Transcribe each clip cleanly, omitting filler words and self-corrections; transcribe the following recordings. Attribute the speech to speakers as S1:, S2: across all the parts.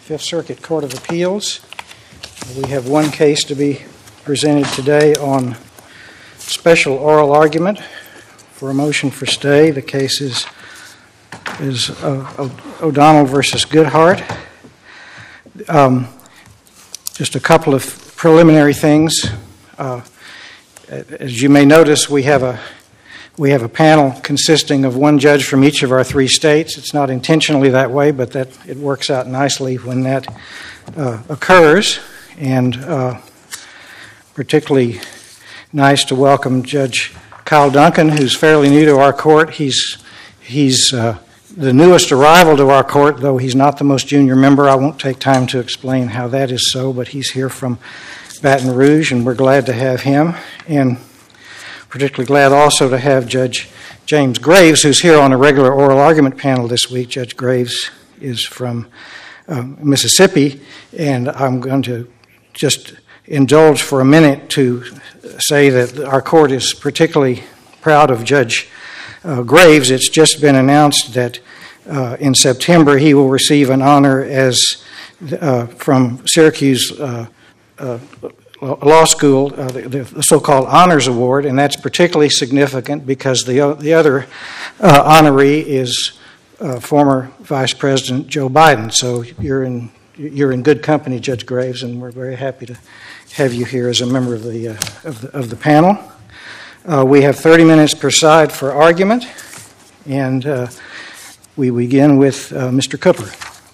S1: Fifth Circuit Court of Appeals. We have one case to be presented today on special oral argument for a motion for stay. The case is O'Donnell v. Goodhart. Just a couple of preliminary things. As you may notice, we have a panel consisting of one judge from each of our three states. It's not intentionally that way, but that it works out nicely when that occurs. And particularly nice to welcome Judge Kyle Duncan, who's fairly new to our court. He's the newest arrival to our court, though he's not the most junior member. I won't take time to explain how that is so, but he's here from Baton Rouge, and we're glad to have him. And particularly glad also to have Judge James Graves, who's here on a regular oral argument panel this week. Judge Graves is from Mississippi, and I'm going to just indulge for a minute to say that our court is particularly proud of Judge Graves. It's just been announced that in September he will receive an honor as from Syracuse Law School, the so-called Honors Award, and that's particularly significant because the other honoree is former Vice President Joe Biden. So you're in good company, Judge Graves, and we're very happy to have you here as a member of the panel. We have 30 minutes per side for argument, and we begin with Mr. Cooper.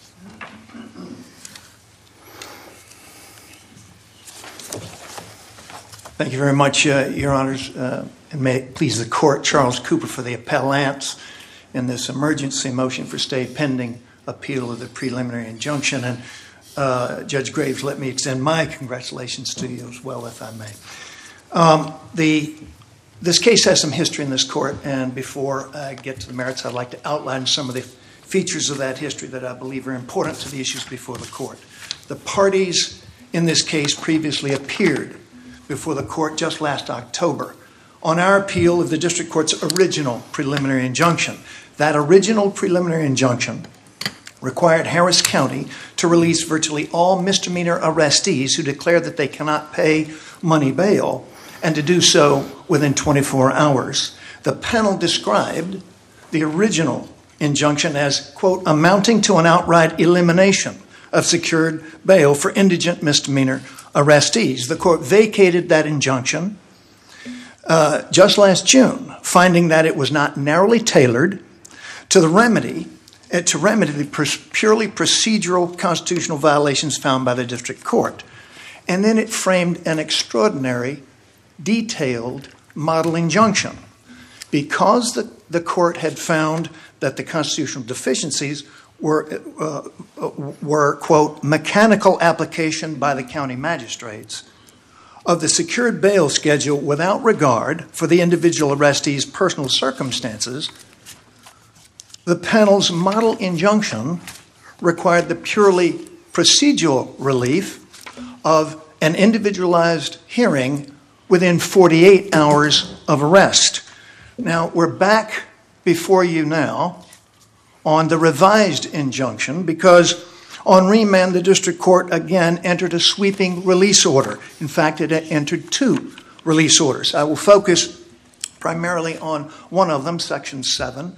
S2: Thank you very much, Your Honors. And may it please the Court, Charles Cooper for the appellants in this emergency motion for stay pending appeal of the preliminary injunction. And Judge Graves, let me extend my congratulations to you as well, if I may. This case has some history in this court, and before I get to the merits, I'd like to outline some of the features of that history that I believe are important to the issues before the court. The parties in this case previously appeared before the court just last October on our appeal of the district court's original preliminary injunction. That original preliminary injunction required Harris County to release virtually all misdemeanor arrestees who declare that they cannot pay money bail, and to do so within 24 hours. The panel described the original injunction as, quote, amounting to an outright elimination of secured bail for indigent misdemeanor arrestees. The court vacated that injunction just last June, finding that it was not narrowly tailored to remedy the purely procedural constitutional violations found by the district court. And then it framed an extraordinary, detailed model injunction. Because the court had found that the constitutional deficiencies were, quote, mechanical application by the county magistrates of the secured bail schedule without regard for the individual arrestee's personal circumstances, the panel's model injunction required the purely procedural relief of an individualized hearing within 48 hours of arrest. Now, we're back before you now on the revised injunction because on remand, the district court again entered a sweeping release order. In fact, it entered two release orders. I will focus primarily on one of them, Section 7,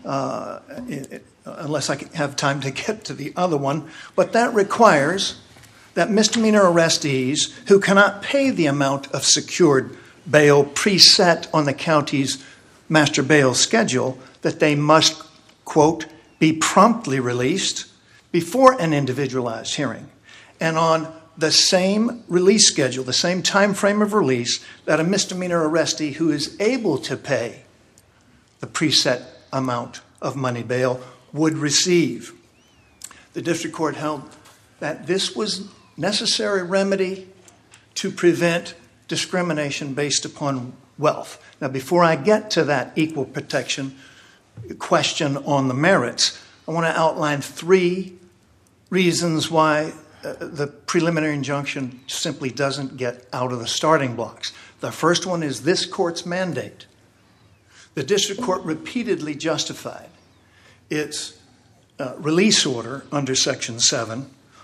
S2: unless I have time to get to the other one. But that requires that misdemeanor arrestees who cannot pay the amount of secured bail preset on the county's master bail schedule, that they must, quote, be promptly released before an individualized hearing. And on the same release schedule, the same time frame of release, that a misdemeanor arrestee who is able to pay the preset amount of money bail would receive. The district court held that this was necessary remedy to prevent discrimination based upon wealth. Now, before I get to that equal protection question on the merits, I want to outline three reasons why the preliminary injunction simply doesn't get out of the starting blocks. The first one is this court's mandate. The district court repeatedly justified its release order under Section 7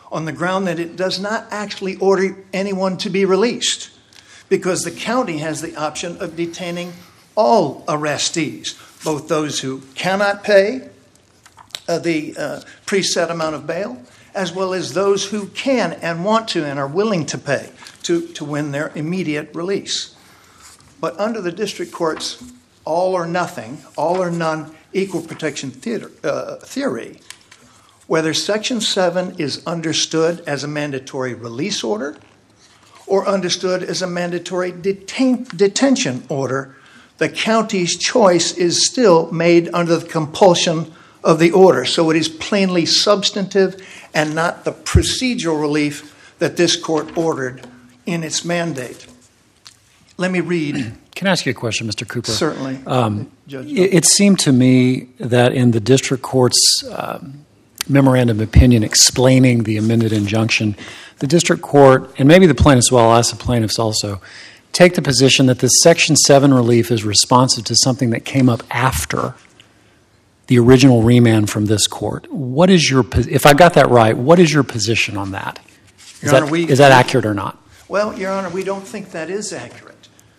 S2: on the ground that it does not actually order anyone to be released, because the county has the option of detaining all arrestees, both those who cannot pay the preset amount of bail, as well as those who can and want to and are willing to pay to win their immediate release. But under the district court's all or nothing, all or none equal protection theory, whether Section 7 is understood as a mandatory release order or understood as a mandatory detention order, the county's choice is still made under the compulsion of the order. So it is plainly substantive and not the procedural relief that this court ordered in its mandate. Let me read.
S3: Can I ask you a question, Mr. Cooper?
S2: Certainly. Judge.
S3: It seemed to me that in the district court's memorandum of opinion explaining the amended injunction, the district court, and maybe the plaintiffs, well, I'll ask the plaintiffs also, take the position that the Section 7 relief is responsive to something that came up after the original remand from this court. What is your, if I got that right, what is your position on that? Is that accurate or not?
S2: Well, Your Honor, we don't think that is accurate.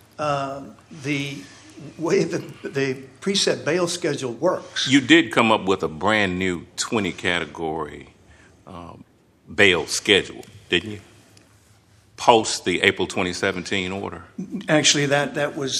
S2: The way the preset bail schedule works.
S4: You did come up with a brand new 20-category bail schedule, didn't you? Post the April 2017 order. Actually,
S2: that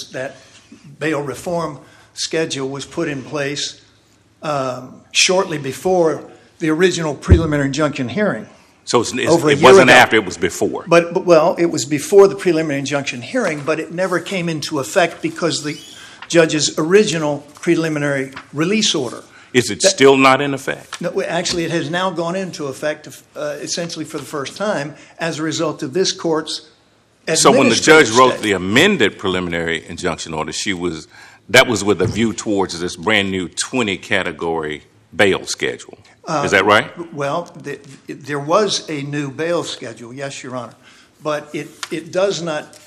S2: bail reform schedule was put in place shortly before the original preliminary injunction hearing.
S4: So it wasn't after, it was before.
S2: But it was before the preliminary injunction hearing, but it never came into effect because the judge's original preliminary release order.
S4: Is it still not in effect?
S2: No, actually, it has now gone into effect essentially for the first time as a result of this court's administrative
S4: So when the judge wrote
S2: stay.
S4: the amended preliminary injunction order, that was with a view towards this brand new 20-category bail schedule. Is that right?
S2: Well, there was a new bail schedule, yes, Your Honor, but it does not.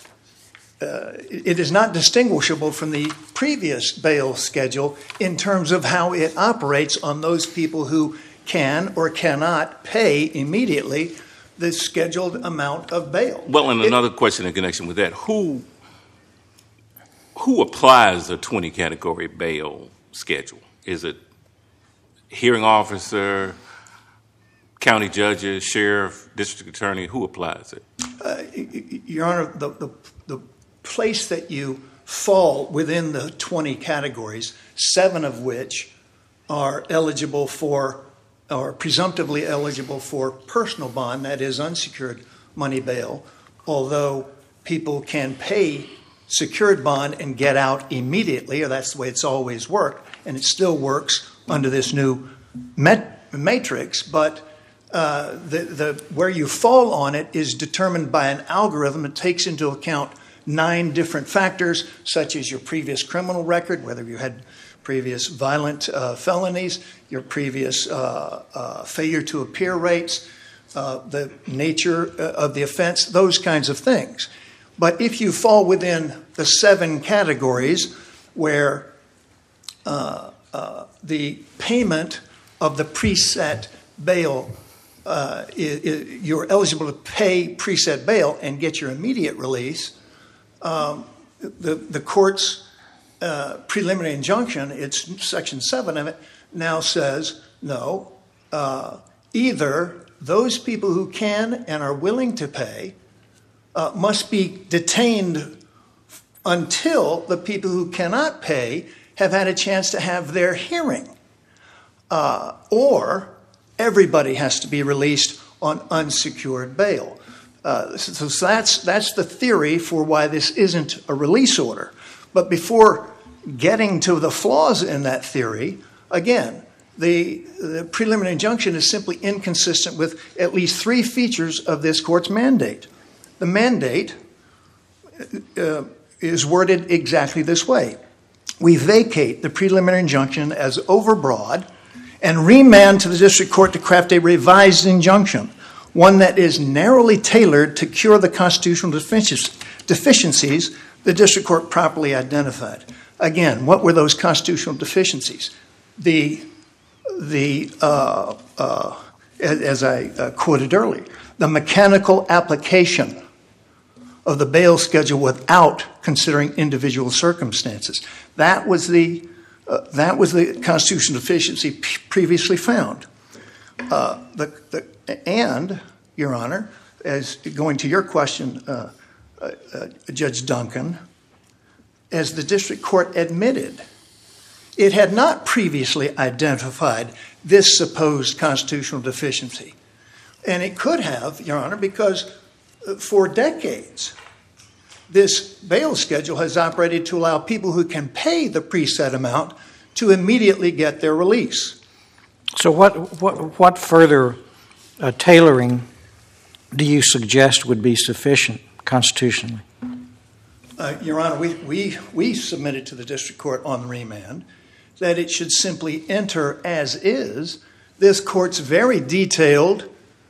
S2: It is not distinguishable from the previous bail schedule in terms of how it operates on those people who can or cannot pay immediately the scheduled amount of bail.
S4: Well, and another question in connection with that, who applies the 20-category bail schedule? Is it hearing officer, county judges, sheriff, district attorney? Who applies it?
S2: Your Honor, the place that you fall within the 20 categories, 7 of which are eligible for, or presumptively eligible for personal bond, that is unsecured money bail, although people can pay secured bond and get out immediately, or that's the way it's always worked, and it still works under this new matrix, but where you fall on it is determined by an algorithm that takes into account 9 different factors, such as your previous criminal record, whether you had previous violent felonies, your previous failure to appear rates, the nature of the offense, those kinds of things. But if you fall within the 7 categories where the payment of the preset bail, you're eligible to pay preset bail and get your immediate release, the court's preliminary injunction, it's Section 7 of it, now says, no, either those people who can and are willing to pay must be detained until the people who cannot pay have had a chance to have their hearing, or everybody has to be released on unsecured bail. So that's the theory for why this isn't a release order. But before getting to the flaws in that theory, again, the preliminary injunction is simply inconsistent with at least 3 features of this court's mandate. The mandate is worded exactly this way. We vacate the preliminary injunction as overbroad and remand to the district court to craft a revised injunction, one that is narrowly tailored to cure the constitutional deficiencies the district court properly identified. Again, what were those constitutional deficiencies? The as I quoted earlier, the mechanical application of the bail schedule without considering individual circumstances. That was the constitutional deficiency previously found. And, Your Honor, as going to your question, Judge Duncan, as the district court admitted, it had not previously identified this supposed constitutional deficiency. And it could have, Your Honor, because for decades, this bail schedule has operated to allow people who can pay the preset amount to immediately get their release.
S1: So what further tailoring do you suggest would be sufficient constitutionally?
S2: Your Honor, we submitted to the district court on remand that it should simply enter as is this court's very detailed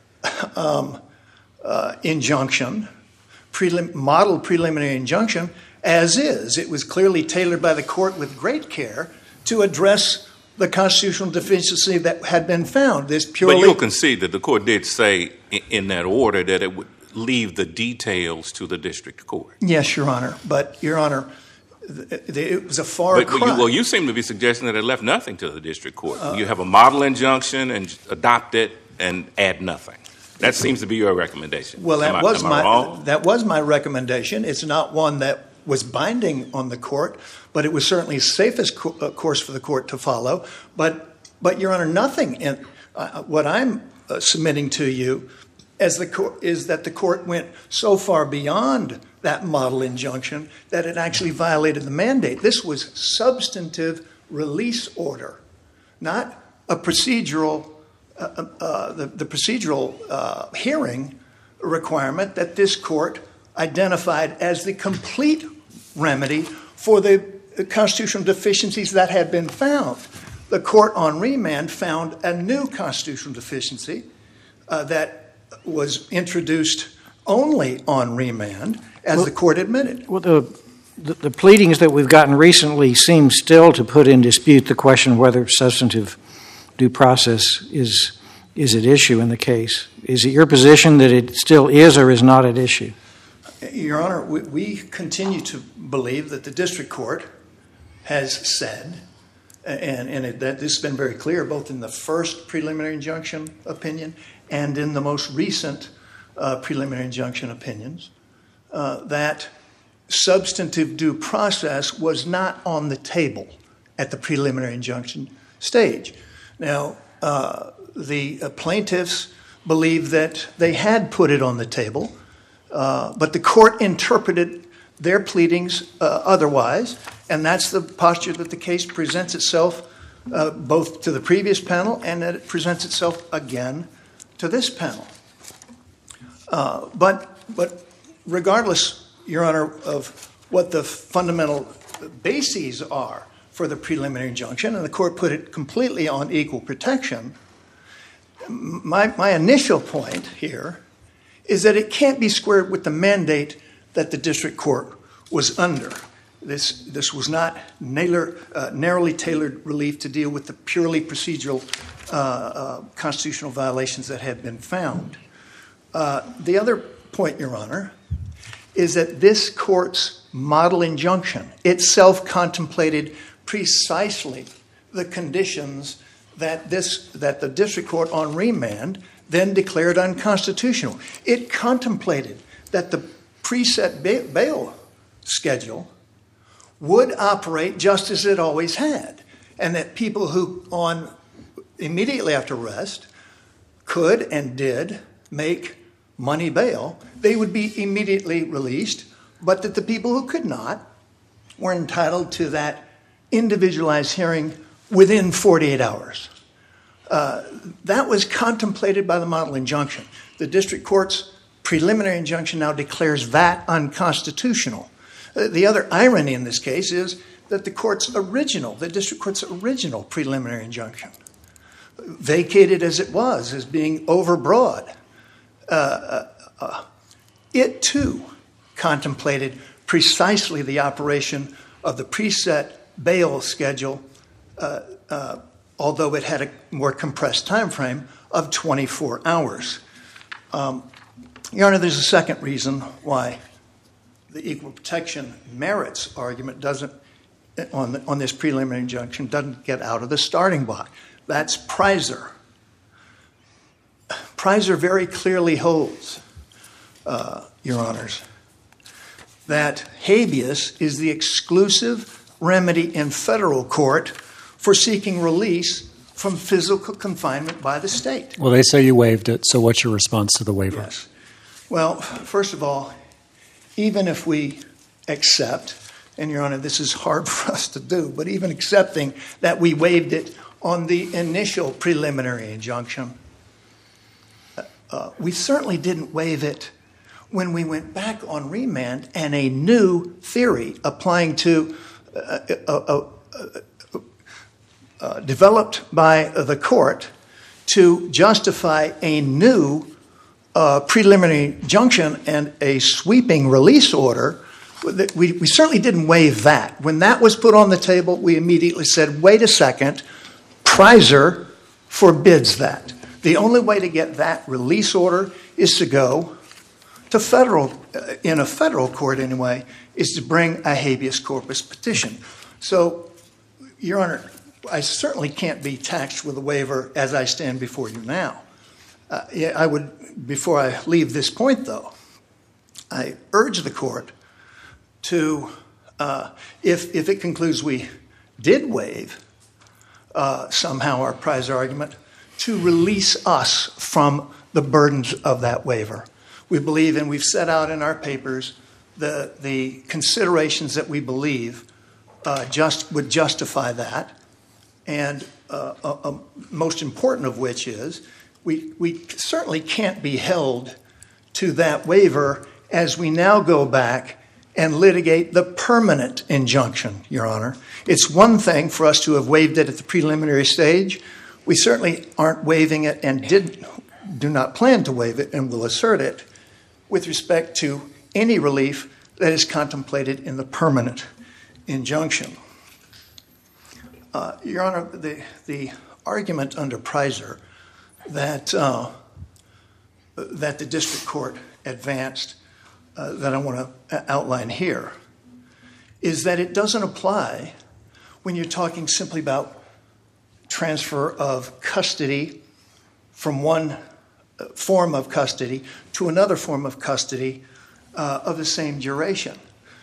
S2: injunction, model preliminary injunction, as is. It was clearly tailored by the court with great care to address the constitutional deficiency that had been found. But
S4: you'll concede that the court did say in that order that it would leave the details to the district court.
S2: Yes, Your Honor. But, Your Honor, it was a far cry.
S4: Well, you seem to be suggesting that it left nothing to the district court. You have a model injunction and adopt it and add nothing. That seems to be your recommendation.
S2: Well,
S4: am I wrong?
S2: That was my recommendation. It's not one that was binding on the court, but it was certainly the safest course for the court to follow. But Your Honor, nothing in what I'm submitting to you as the court is that the court went so far beyond that model injunction that it actually violated the mandate. This was substantive release order, not a procedural the procedural hearing requirement that this court identified as the complete remedy for the constitutional deficiencies that had been found. The court on remand found a new constitutional deficiency that was introduced only on remand, as the court admitted.
S1: Well, the pleadings that we've gotten recently seem still to put in dispute the question whether substantive due process is at issue in the case. Is it your position that it still is or is not at issue?
S2: Your Honor, we continue to believe that the district court has said, and that this has been very clear both in the first preliminary injunction opinion and in the most recent preliminary injunction opinions, that substantive due process was not on the table at the preliminary injunction stage. Now, the plaintiffs believe that they had put it on the table, but the court interpreted their pleadings otherwise, and that's the posture that the case presents itself both to the previous panel and that it presents itself again to this panel. But regardless, Your Honor, of what the fundamental bases are for the preliminary injunction, and the court put it completely on equal protection, my initial point here is that it can't be squared with the mandate that the district court was under. This was not narrowly tailored relief to deal with the purely procedural constitutional violations that had been found. The other point, Your Honor, is that this court's model injunction itself contemplated precisely the conditions that the district court on remand then declared unconstitutional. It contemplated that the preset bail schedule would operate just as it always had, and that people who on immediately after arrest could and did make money bail, they would be immediately released, but that the people who could not were entitled to that individualized hearing within 48 hours. That was contemplated by the model injunction. The district court's preliminary injunction now declares that unconstitutional. The other irony in this case is that the district court's original preliminary injunction, vacated as it was as being overbroad, it too contemplated precisely the operation of the preset bail schedule although it had a more compressed time frame of 24 hours. Your Honor, there's a second reason why the equal protection merits argument doesn't, on this preliminary injunction, doesn't get out of the starting block. That's Prizer. Prizer very clearly holds, Your Honors, that habeas is the exclusive remedy in federal court for seeking release from physical confinement by the state.
S3: Well, they say you waived it, so what's your response to the waiver?
S2: Yes. Well, first of all, even if we accept, and Your Honor, this is hard for us to do, but even accepting that we waived it on the initial preliminary injunction, we certainly didn't waive it when we went back on remand and a new theory applying to developed by the court to justify a new preliminary injunction and a sweeping release order. We certainly didn't waive that. When that was put on the table, we immediately said, wait a second, Prizer forbids that. The only way to get that release order is to go to federal, in a federal court anyway, is to bring a habeas corpus petition. So, Your Honor, I certainly can't be taxed with a waiver as I stand before you now. I would, before I leave this point though, I urge the court to, if it concludes we did waive somehow our Prizer argument, to release us from the burdens of that waiver. We believe, and we've set out in our papers, the considerations that we believe would justify that, and most important of which is we certainly can't be held to that waiver as we now go back and litigate the permanent injunction, Your Honor. It's one thing for us to have waived it at the preliminary stage. We certainly aren't waiving it and do not plan to waive it and will assert it with respect to any relief that is contemplated in the permanent injunction. Your Honor, the argument under Prizer that the district court advanced that I want to outline here is that it doesn't apply when you're talking simply about transfer of custody from one form of custody to another form of custody of the same duration.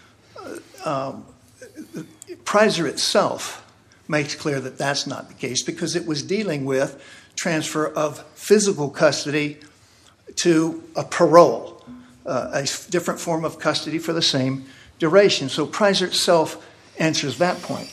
S2: Prizer itself makes clear that that's not the case because it was dealing with transfer of physical custody to a parole, a different form of custody for the same duration. So Prizer itself answers that point.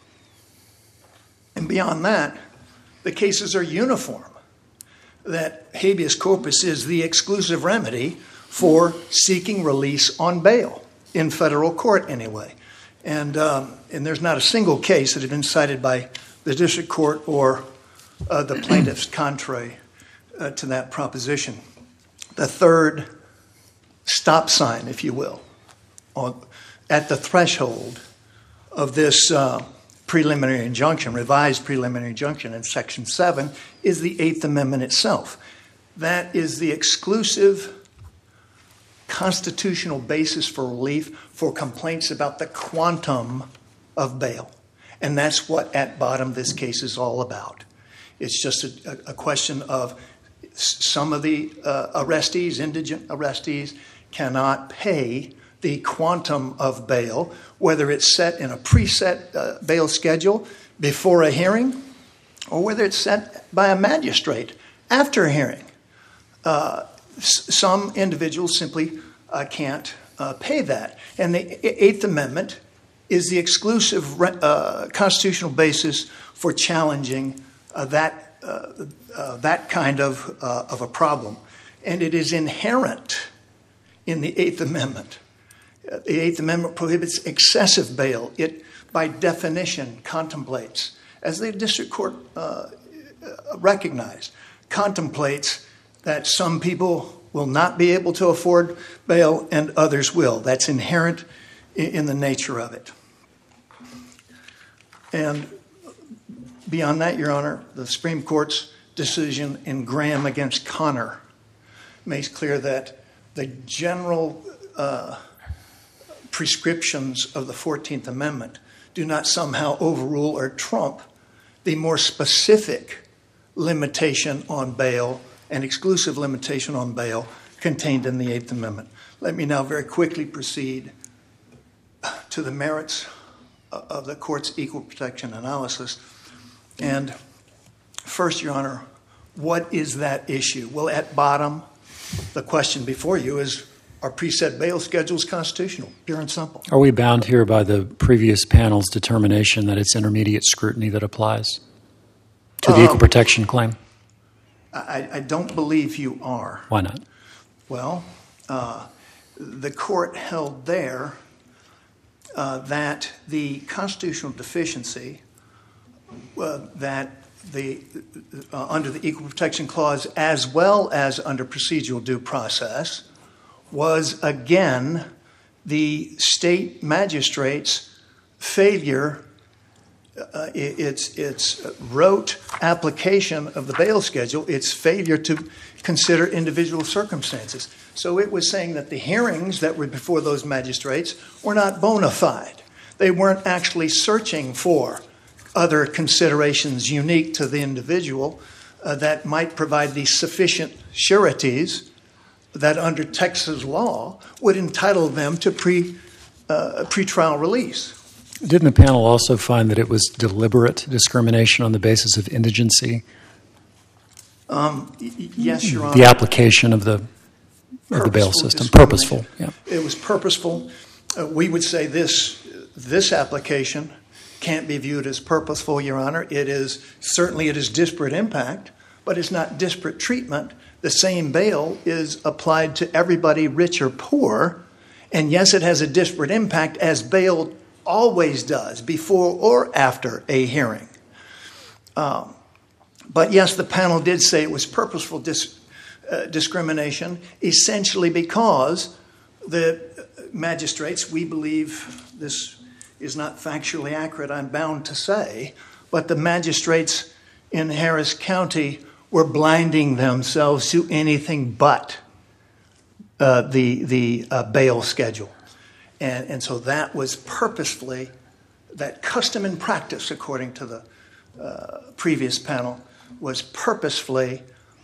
S2: And beyond that, the cases are uniform, that habeas corpus is the exclusive remedy for seeking release on bail, in federal court anyway. And there's not a single case that has been cited by the district court or the plaintiffs contrary to that proposition. The third stop sign, if you will, at the threshold of this preliminary injunction, revised preliminary injunction in Section 7, is the Eighth Amendment itself. That is the exclusive constitutional basis for relief for complaints about the quantum of bail. And that's what, at bottom, this case is all about. It's just a question of some of the arrestees, indigent arrestees, cannot pay the quantum of bail, whether it's set in a preset bail schedule before a hearing or whether it's set by a magistrate after a hearing. Some individuals simply can't pay that. And the Eighth Amendment is the exclusive constitutional basis for challenging that kind of a problem. And it is inherent in the Eighth Amendment. The Eighth Amendment prohibits excessive bail. It, by definition, contemplates, as the district court recognized, contemplates that some people will not be able to afford bail and others will. That's inherent in the nature of it. And Beyond that, Your Honor, the Supreme Court's decision in Graham against Connor makes clear that the general prescriptions of the 14th Amendment do not somehow overrule or trump the more specific limitation on bail and exclusive limitation on bail contained in the 8th Amendment. Let me now very quickly proceed to the merits of the court's equal protection analysis. And first, Your Honor, what is that issue? Well, at bottom, the question before you is, are preset bail schedules constitutional? Pure and simple.
S3: Are we bound here by the previous panel's determination that it's intermediate scrutiny that applies to the equal protection claim?
S2: I don't believe you are.
S3: Why not?
S2: Well, the court held there that the constitutional deficiency that under the Equal Protection Clause, as well as under procedural due process, was again the state magistrate's failure, its rote application of the bail schedule, its failure to consider individual circumstances. So it was saying that the hearings that were before those magistrates were not bona fide. They weren't actually searching for other considerations unique to the individual that might provide the sufficient sureties that under Texas law would entitle them to pretrial release.
S3: Didn't the panel also find that it was deliberate discrimination on the basis of indigency?
S2: Yes, Your Honor.
S3: The application of the bail system. Purposeful. Yeah.
S2: It was purposeful. We would say this application can't be viewed as purposeful, Your Honor. It is disparate impact, but it's not disparate treatment. The same bail is applied to everybody, rich or poor, and yes, it has a disparate impact, as bail always does, before or after a hearing. But yes, the panel did say it was purposeful discrimination, essentially because the magistrates, we believe this is not factually accurate, I'm bound to say, but the magistrates in Harris County were blinding themselves to anything but the bail schedule. And so that was purposefully, that custom and practice, according to the previous panel, was purposefully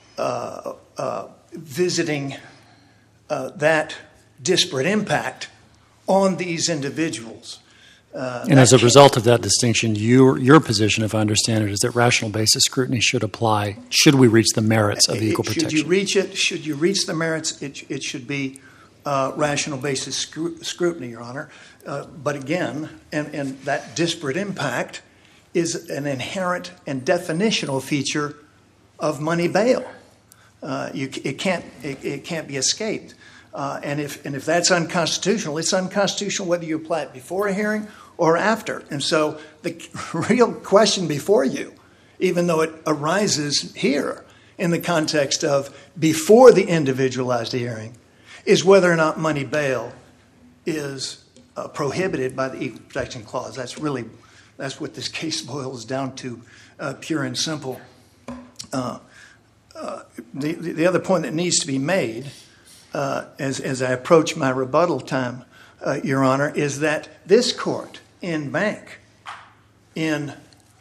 S2: visiting that disparate impact on these individuals.
S3: And as a result of that distinction, your position, if I understand it, is that rational basis scrutiny should apply should we reach the merits of the equal protection.
S2: Should you reach the merits, it should be rational basis scrutiny, Your Honor. But again, and that disparate impact is an inherent and definitional feature of money bail. It can't be escaped. And if that's unconstitutional, it's unconstitutional whether you apply it before a hearing or after. And so the real question before you, even though it arises here in the context of before the individualized hearing, is whether or not money bail is prohibited by the Equal Protection Clause. That's what this case boils down to, pure and simple. The other point that needs to be made as I approach my rebuttal time, Your Honor, is that this court in Bank, in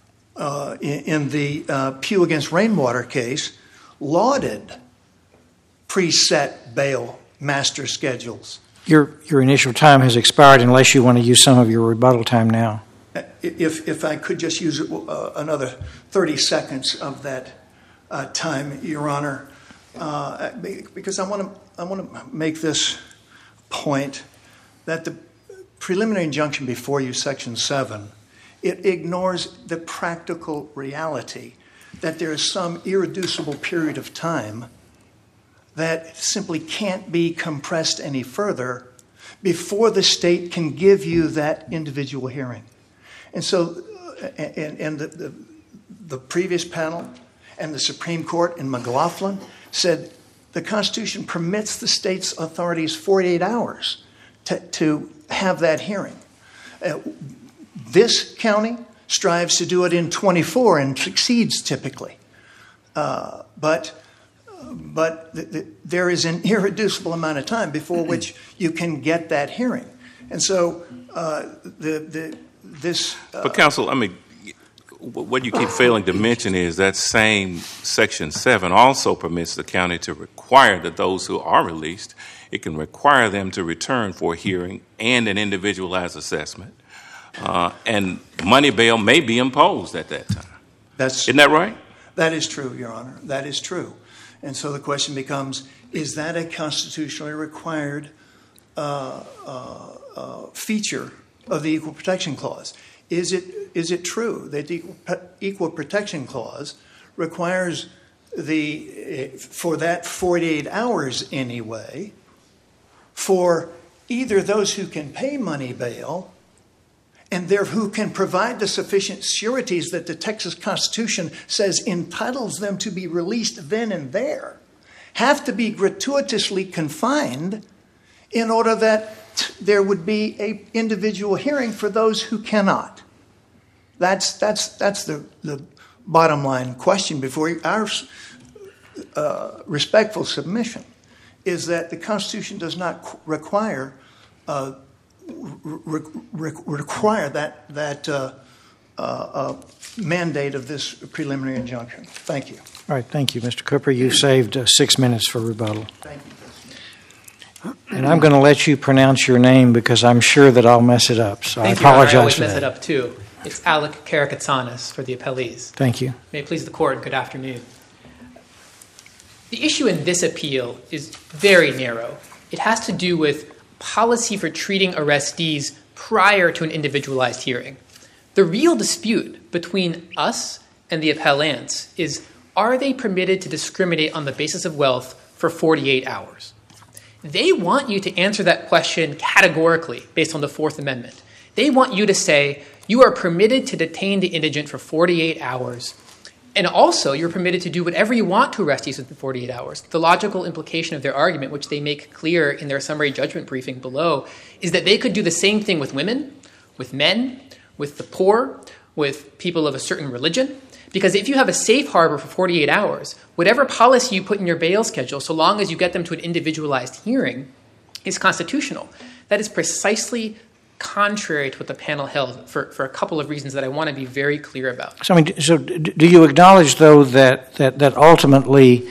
S2: the Pew against Rainwater case, lauded preset bail master schedules.
S1: Your initial time has expired unless you want to use some of your rebuttal time now.
S2: If I could just use another 30 seconds of that time, Your Honor, because I want to make this point that the preliminary injunction before you, Section 7, it ignores the practical reality that there is some irreducible period of time that simply can't be compressed any further before the state can give you that individual hearing. And so, and the previous panel and the Supreme Court in McLaughlin said the Constitution permits the state's authorities 48 hours to have that hearing. This county strives to do it in 24 and succeeds typically. But there is an irreducible amount of time before which you can get that hearing. And so
S4: But counsel, I mean, what you keep failing to mention is that same Section 7 also permits the county to require that those who are released, it can require them to return for a hearing and an individualized assessment. And money bail may be imposed at that time. Isn't that right?
S2: That is true, Your Honor. That is true. And so the question becomes, is that a constitutionally required feature of the Equal Protection Clause? Is it true that the Equal Protection Clause requires for that 48 hours anyway, for either those who can pay money bail and who can provide the sufficient sureties that the Texas Constitution says entitles them to be released then and there, have to be gratuitously confined in order that there would be an individual hearing for those who cannot. That's the bottom line question before you. Our respectful submission is that the Constitution does not require that mandate of this preliminary injunction. Thank you.
S1: All right, thank you, Mr. Cooper. You saved 6 minutes for rebuttal.
S2: Thank you.
S1: And I'm going to let you pronounce your name because I'm sure that I'll mess it up. So
S5: Thank
S1: I apologize
S5: you, I always
S1: for
S5: mess
S1: that.
S5: it up too. It's Alec Karakatsanis for the appellees.
S1: Thank you.
S5: May it please the court, good afternoon. The issue in this appeal is very narrow. It has to do with policy for treating arrestees prior to an individualized hearing. The real dispute between us and the appellants is, are they permitted to discriminate on the basis of wealth for 48 hours? They want you to answer that question categorically based on the Fourth Amendment. They want you to say, you are permitted to detain the indigent for 48 hours, and also you're permitted to do whatever you want to arrestees within 48 hours. The logical implication of their argument, which they make clear in their summary judgment briefing below, is that they could do the same thing with women, with men, with the poor, with people of a certain religion. Because if you have a safe harbor for 48 hours, whatever policy you put in your bail schedule, so long as you get them to an individualized hearing, is constitutional. That is precisely contrary to what the panel held for a couple of reasons that I want to be very clear about.
S1: So do you acknowledge, though, that ultimately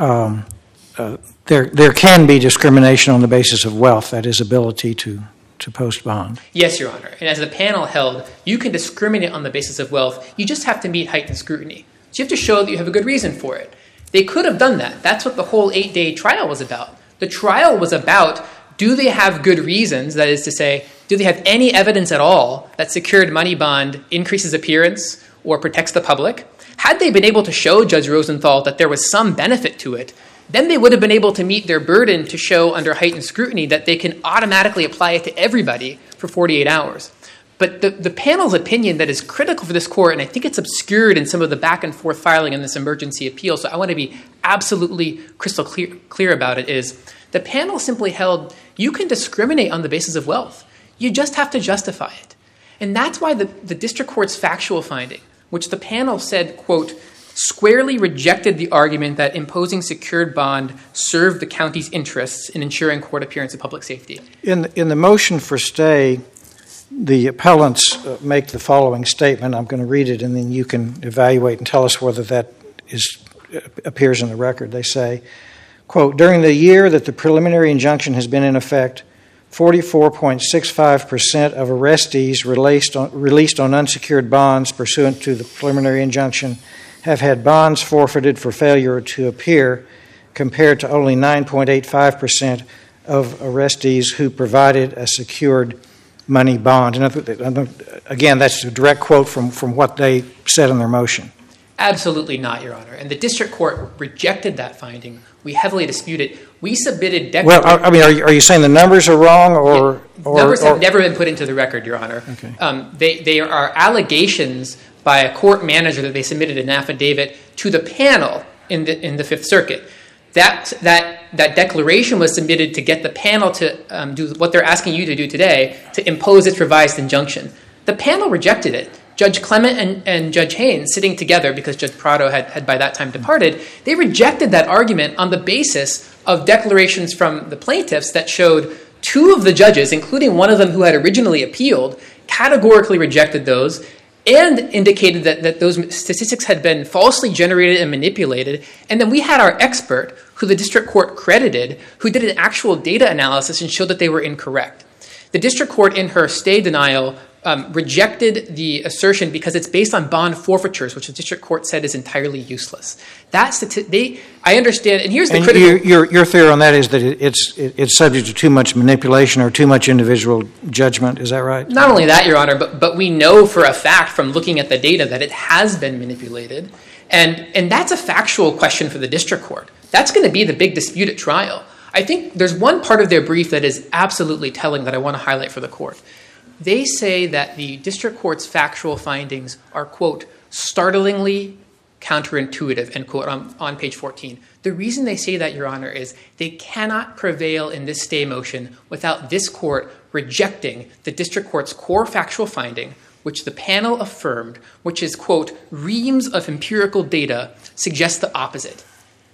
S1: there can be discrimination on the basis of wealth, that is, ability to post bond?
S5: Yes, Your Honor. And as the panel held, you can discriminate on the basis of wealth. You just have to meet heightened scrutiny. So you have to show that you have a good reason for it. They could have done that. That's what the whole 8-day trial was about. The trial was about, do they have good reasons? That is to say, do they have any evidence at all that secured money bond increases appearance or protects the public? Had they been able to show Judge Rosenthal that there was some benefit to it, then they would have been able to meet their burden to show under heightened scrutiny that they can automatically apply it to everybody for 48 hours. But the panel's opinion that is critical for this court, and I think it's obscured in some of the back and forth filing in this emergency appeal, so I want to be absolutely crystal clear about it, is the panel simply held you can discriminate on the basis of wealth. You just have to justify it. And that's why the district court's factual finding, which the panel said, quote, squarely rejected the argument that imposing secured bond served the county's interests in ensuring court appearance and public safety.
S1: In the motion for stay, the appellants make the following statement. I'm going to read it, and then you can evaluate and tell us whether that appears in the record. They say, quote, during the year that the preliminary injunction has been in effect, 44.65% of arrestees released on unsecured bonds pursuant to the preliminary injunction have had bonds forfeited for failure to appear, compared to only 9.85% of arrestees who provided a secured money bond. And again, that's a direct quote from what they said in their motion.
S5: Absolutely not, Your Honor. And the district court rejected that finding. We heavily dispute it. We submitted
S1: Well, I mean, are you saying the numbers are wrong, or
S5: numbers have never been put into the record, Your Honor?
S1: Okay.
S5: They are allegations by a court manager that they submitted an affidavit to the panel in the Fifth Circuit. That declaration was submitted to get the panel to do what they're asking you to do today, to impose its revised injunction. The panel rejected it. Judge Clement and Judge Haynes, sitting together because Judge Prado had by that time departed, they rejected that argument on the basis of declarations from the plaintiffs that showed two of the judges, including one of them who had originally appealed, categorically rejected those and indicated that those statistics had been falsely generated and manipulated. And then we had our expert, who the district court credited, who did an actual data analysis and showed that they were incorrect. The district court, in her stay denial, rejected the assertion because it's based on bond forfeitures, which the district court said is entirely useless. I understand, and here's the
S1: and
S5: critical...
S1: Your theory on that is that it's subject to too much manipulation or too much individual judgment. Is that right?
S5: Not only that, Your Honor, but we know for a fact from looking at the data that it has been manipulated, and that's a factual question for the district court. That's going to be the big dispute at trial. I think there's one part of their brief that is absolutely telling that I want to highlight for the court. They say that the district court's factual findings are, quote, startlingly counterintuitive, end quote, on page 14. The reason they say that, Your Honor, is they cannot prevail in this stay motion without this court rejecting the district court's core factual finding, which the panel affirmed, which is, quote, reams of empirical data suggest the opposite.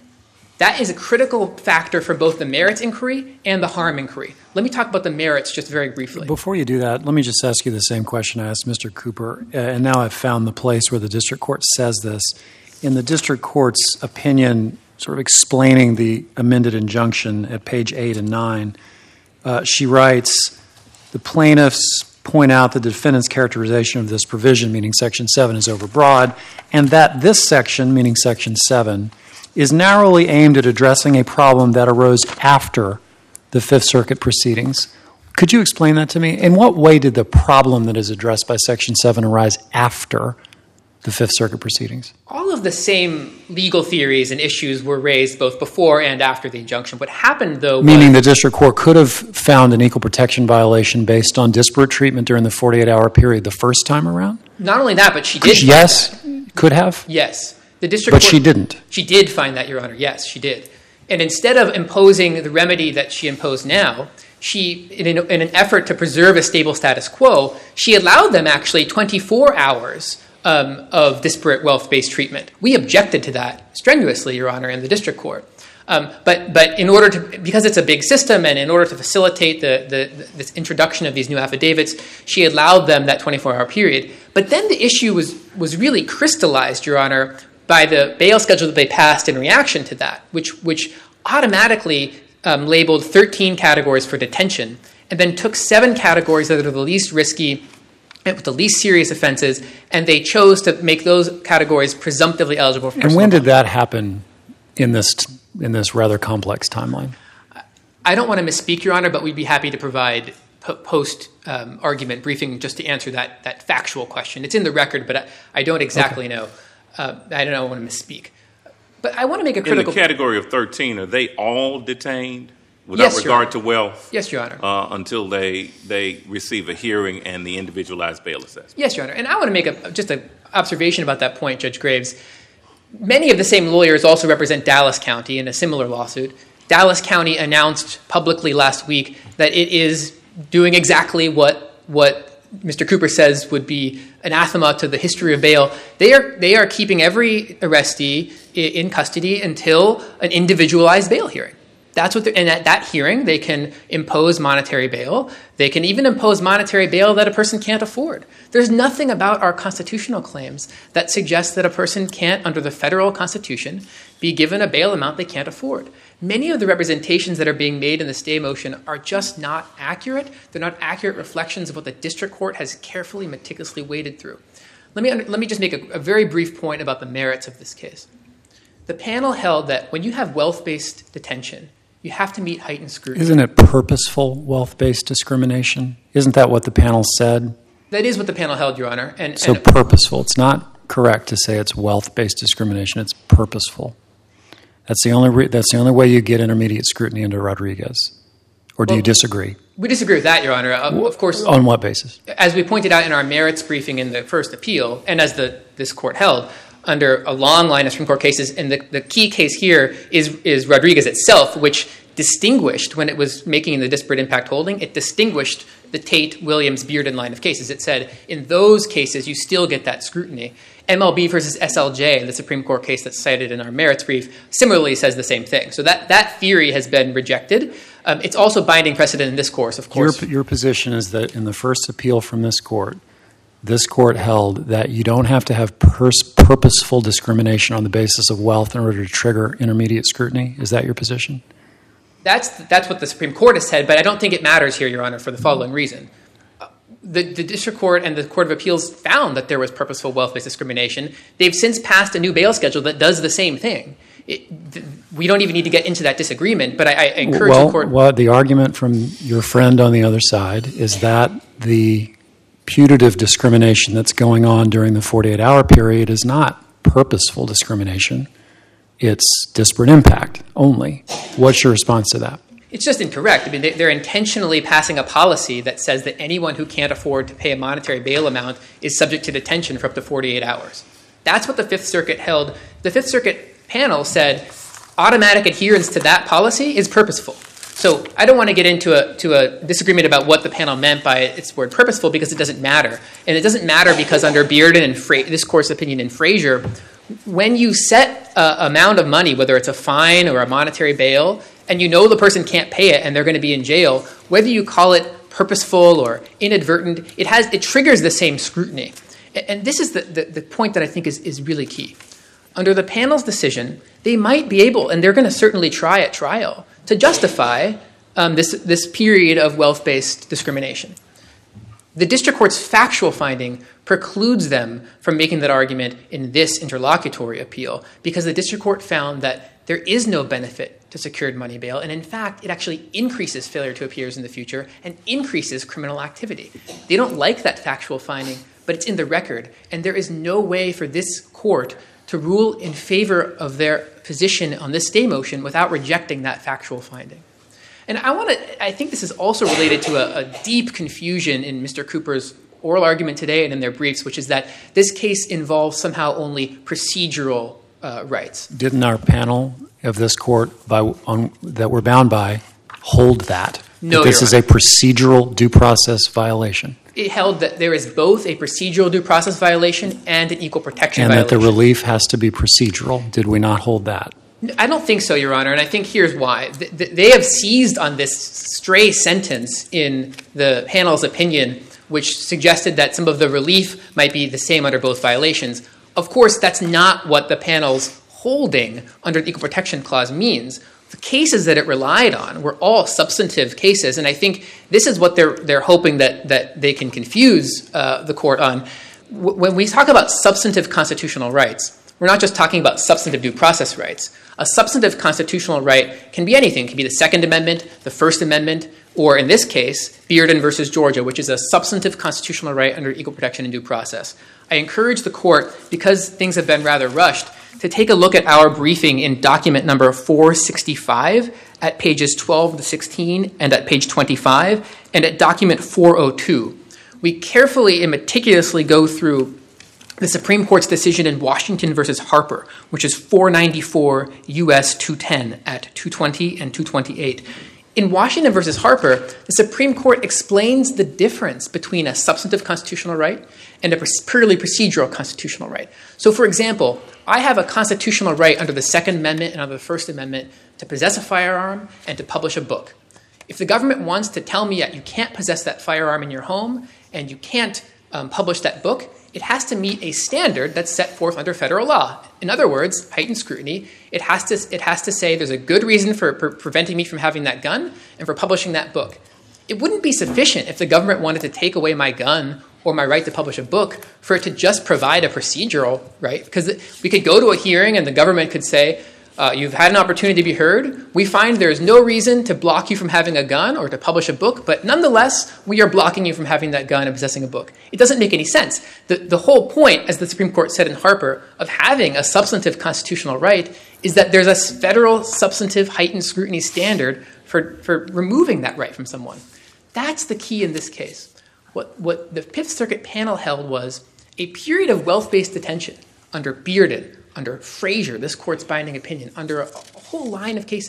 S5: That is a critical factor for both the merits inquiry and the harm inquiry. Let me talk about the merits just very briefly.
S3: Before you do that, let me just ask you the same question I asked Mr. Cooper, and now I've found the place where the district court says this. In the district court's opinion, sort of explaining the amended injunction at page 8 and 9, she writes, the plaintiffs point out the defendant's characterization of this provision, meaning Section 7, is overbroad, and that this section, meaning Section 7, is narrowly aimed at addressing a problem that arose after the Fifth Circuit proceedings. Could you explain that to me? In what way did the problem that is addressed by Section 7 arise after the Fifth Circuit proceedings?
S5: All of the same legal theories and issues were raised both before and after the injunction. What happened, though,
S3: meaning the district court could have found an equal protection violation based on disparate treatment during the 48-hour period the first time around?
S5: Not only that, but she did.
S3: Yes, could have?
S5: Yes. The district
S3: but
S5: court,
S3: she didn't.
S5: She did find that, Your Honor. Yes, she did. And instead of imposing the remedy that she imposed now, she, in an effort to preserve a stable status quo, she allowed them actually 24 hours of disparate wealth-based treatment. We objected to that strenuously, Your Honor, in the district court. But in order to, because it's a big system, and in order to facilitate this introduction of these new affidavits, she allowed them that 24-hour period. But then the issue was really crystallized, Your Honor, by the bail schedule that they passed in reaction to that, which automatically labeled 13 categories for detention, and then took 7 categories that are the least risky and with the least serious offenses, and they chose to make those categories presumptively eligible for personal
S3: And when did
S5: bond.
S3: that happen in this rather complex timeline?
S5: I don't want to misspeak, Your Honor, but we'd be happy to provide post-argument briefing just to answer that factual question. It's in the record, but I don't exactly know. I don't want to misspeak. But I want to make a critical...
S4: In the category of 13, are they all detained without regard to wealth?
S5: Yes, Your Honor.
S4: Until they receive a hearing and the individualized bail assessment?
S5: Yes, Your Honor. And I want to make just an observation about that point, Judge Graves. Many of the same lawyers also represent Dallas County in a similar lawsuit. Dallas County announced publicly last week that it is doing exactly what Mr. Cooper says would be anathema to the history of bail. They are keeping every arrestee in custody until an individualized bail hearing. That's what, and at that hearing, they can impose monetary bail. They can even impose monetary bail that a person can't afford. There's nothing about our constitutional claims that suggests that a person can't, under the federal constitution, be given a bail amount they can't afford. Many of the representations that are being made in the stay motion are just not accurate. They're not accurate reflections of what the district court has carefully, meticulously waded through. Let me just make a very brief point about the merits of this case. The panel held that when you have wealth-based detention, you have to meet heightened scrutiny.
S3: Isn't it purposeful wealth-based discrimination? Isn't that what the panel said?
S5: That is what the panel held, Your Honor.
S3: So purposeful. It's not correct to say it's wealth-based discrimination. It's purposeful. That's the only way you get intermediate scrutiny under Rodriguez. Or do you disagree?
S5: We disagree with that, Your Honor. Of course.
S3: On what basis?
S5: As we pointed out in our merits briefing in the first appeal, and as this court held, under a long line of Supreme Court cases, and the key case here is Rodriguez itself, which distinguished, when it was making the disparate impact holding, it distinguished the Tate, Williams, Bearden line of cases. It said, in those cases, you still get that scrutiny. MLB versus SLJ, the Supreme Court case that's cited in our merits brief, similarly says the same thing. So that theory has been rejected. It's also binding precedent in this course, of course.
S3: Your position is that in the first appeal from this court held that you don't have to have purposeful discrimination on the basis of wealth in order to trigger intermediate scrutiny. Is that your position?
S5: That's what the Supreme Court has said, but I don't think it matters here, Your Honor, for the following reason. The district court and the Court of Appeals found that there was purposeful wealth-based discrimination. They've since passed a new bail schedule that does the same thing. We don't even need to get into that disagreement, but I encourage the court...
S3: Well, the argument from your friend on the other side is that the putative discrimination that's going on during the 48-hour period is not purposeful discrimination. It's disparate impact only. What's your response to that?
S5: It's just incorrect. I mean, they're intentionally passing a policy that says that anyone who can't afford to pay a monetary bail amount is subject to detention for up to 48 hours. That's what the Fifth Circuit held. The Fifth Circuit panel said automatic adherence to that policy is purposeful. So I don't want to get into a disagreement about what the panel meant by its word purposeful, because it doesn't matter. And it doesn't matter because under Bearden and this court's opinion in Frazier, when you set an amount of money, whether it's a fine or a monetary bail, and you know the person can't pay it and they're going to be in jail, whether you call it purposeful or inadvertent, it triggers the same scrutiny. And this is the point that I think is really key. Under the panel's decision, they might be able, and they're going to certainly try at trial, to justify this period of wealth-based discrimination. The district court's factual finding precludes them from making that argument in this interlocutory appeal, because the district court found that there is no benefit to secured money bail, and in fact, it actually increases failure to appear in the future and increases criminal activity. They don't like that factual finding, but it's in the record, and there is no way for this court to rule in favor of their position on this stay motion without rejecting that factual finding. And I think this is also related to a deep confusion in Mr. Cooper's oral argument today and in their briefs, which is that this case involves somehow only procedural rights.
S3: Didn't our panel of this court that we're bound by hold that?
S5: No,
S3: this is a procedural due process violation.
S5: It held that there is both a procedural due process violation and an equal protection violation.
S3: And that the relief has to be procedural. Did we not hold that?
S5: I don't think so, Your Honor, and I think here's why. They have seized on this stray sentence in the panel's opinion, which suggested that some of the relief might be the same under both violations. Of course, that's not what the panel's holding under the Equal Protection Clause means. The cases that it relied on were all substantive cases, and I think this is what they're hoping that they can confuse the court on. When we talk about substantive constitutional rights, we're not just talking about substantive due process rights. A substantive constitutional right can be anything. It can be the Second Amendment, the First Amendment, or in this case, Bearden versus Georgia, which is a substantive constitutional right under equal protection and due process. I encourage the court, because things have been rather rushed, to take a look at our briefing in document number 465 at pages 12 to 16 and at page 25 and at document 402. We carefully and meticulously go through the Supreme Court's decision in Washington versus Harper, which is 494 U.S. 210 at 220 and 228. In Washington versus Harper, the Supreme Court explains the difference between a substantive constitutional right and a purely procedural constitutional right. So, for example, I have a constitutional right under the Second Amendment and under the First Amendment to possess a firearm and to publish a book. If the government wants to tell me that you can't possess that firearm in your home and you can't publish that book, it has to meet a standard that's set forth under federal law. In other words, heightened scrutiny. It has to say there's a good reason for preventing me from having that gun and for publishing that book. It wouldn't be sufficient if the government wanted to take away my gun or my right to publish a book for it to just provide a procedural right. Because we could go to a hearing and the government could say, you've had an opportunity to be heard. We find there's no reason to block you from having a gun or to publish a book, but nonetheless, we are blocking you from having that gun and possessing a book. It doesn't make any sense. The whole point, as the Supreme Court said in Harper, of having a substantive constitutional right is that there's a federal substantive heightened scrutiny standard for removing that right from someone. That's the key in this case. What the Fifth Circuit panel held was a period of wealth-based detention under Bearden, under Frazier, this court's binding opinion, under a whole line of cases,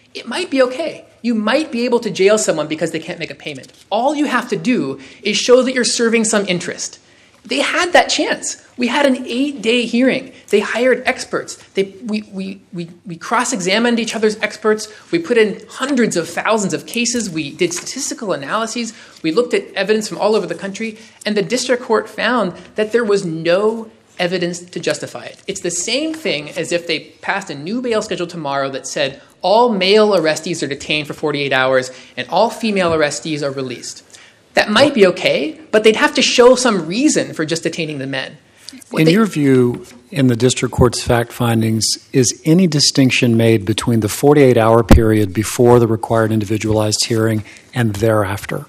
S5: it might be okay. You might be able to jail someone because they can't make a payment. All you have to do is show that you're serving some interest. They had that chance. We had an 8-day hearing. They hired experts. We cross-examined each other's experts. We put in hundreds of thousands of cases. We did statistical analyses. We looked at evidence from all over the country. And the district court found that there was no evidence to justify it. It's the same thing as if they passed a new bail schedule tomorrow that said all male arrestees are detained for 48 hours and all female arrestees are released. That might be okay, but they'd have to show some reason for just detaining the men.
S3: In your view, in the district court's fact findings, is any distinction made between the 48-hour period before the required individualized hearing and thereafter?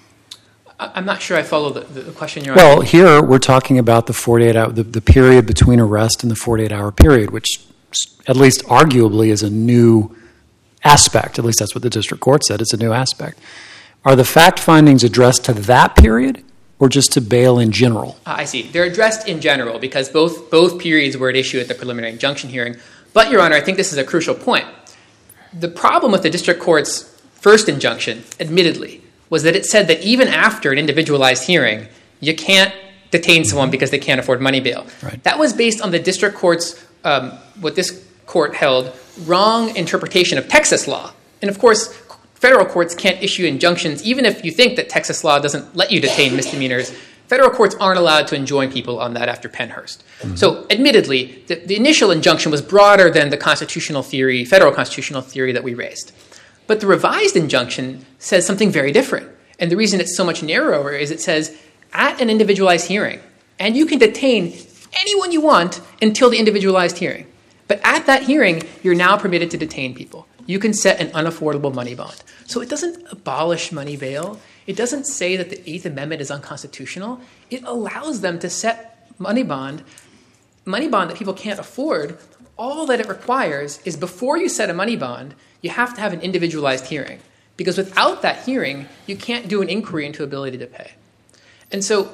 S5: I'm not sure I follow the question you're
S3: Well,
S5: asking.
S3: here we're talking about the 48-hour, the period between arrest and the 48-hour period, which at least arguably is a new aspect. At least that's what the district court said. It's a new aspect. Are the fact findings addressed to that period or just to bail in general?
S5: I see. They're addressed in general because both periods were at issue at the preliminary injunction hearing. But, Your Honor, I think this is a crucial point. The problem with the district court's first injunction, admittedly, was that it said that even after an individualized hearing, you can't detain someone because they can't afford money bail.
S3: Right.
S5: That was based on the district court's, what this court held, wrong interpretation of Texas law. And, of course, federal courts can't issue injunctions, even if you think that Texas law doesn't let you detain misdemeanors. Federal courts aren't allowed to enjoin people on that after Pennhurst. Mm-hmm. So, admittedly, the initial injunction was broader than the constitutional theory, federal constitutional theory that we raised. But the revised injunction says something very different. And the reason it's so much narrower is it says, at an individualized hearing, and you can detain anyone you want until the individualized hearing. But at that hearing, you're now permitted to detain people. You can set an unaffordable money bond. So it doesn't abolish money bail. It doesn't say that the Eighth Amendment is unconstitutional. It allows them to set money bond that people can't afford. All that it requires is before you set a money bond, you have to have an individualized hearing. Because without that hearing, you can't do an inquiry into ability to pay. And so,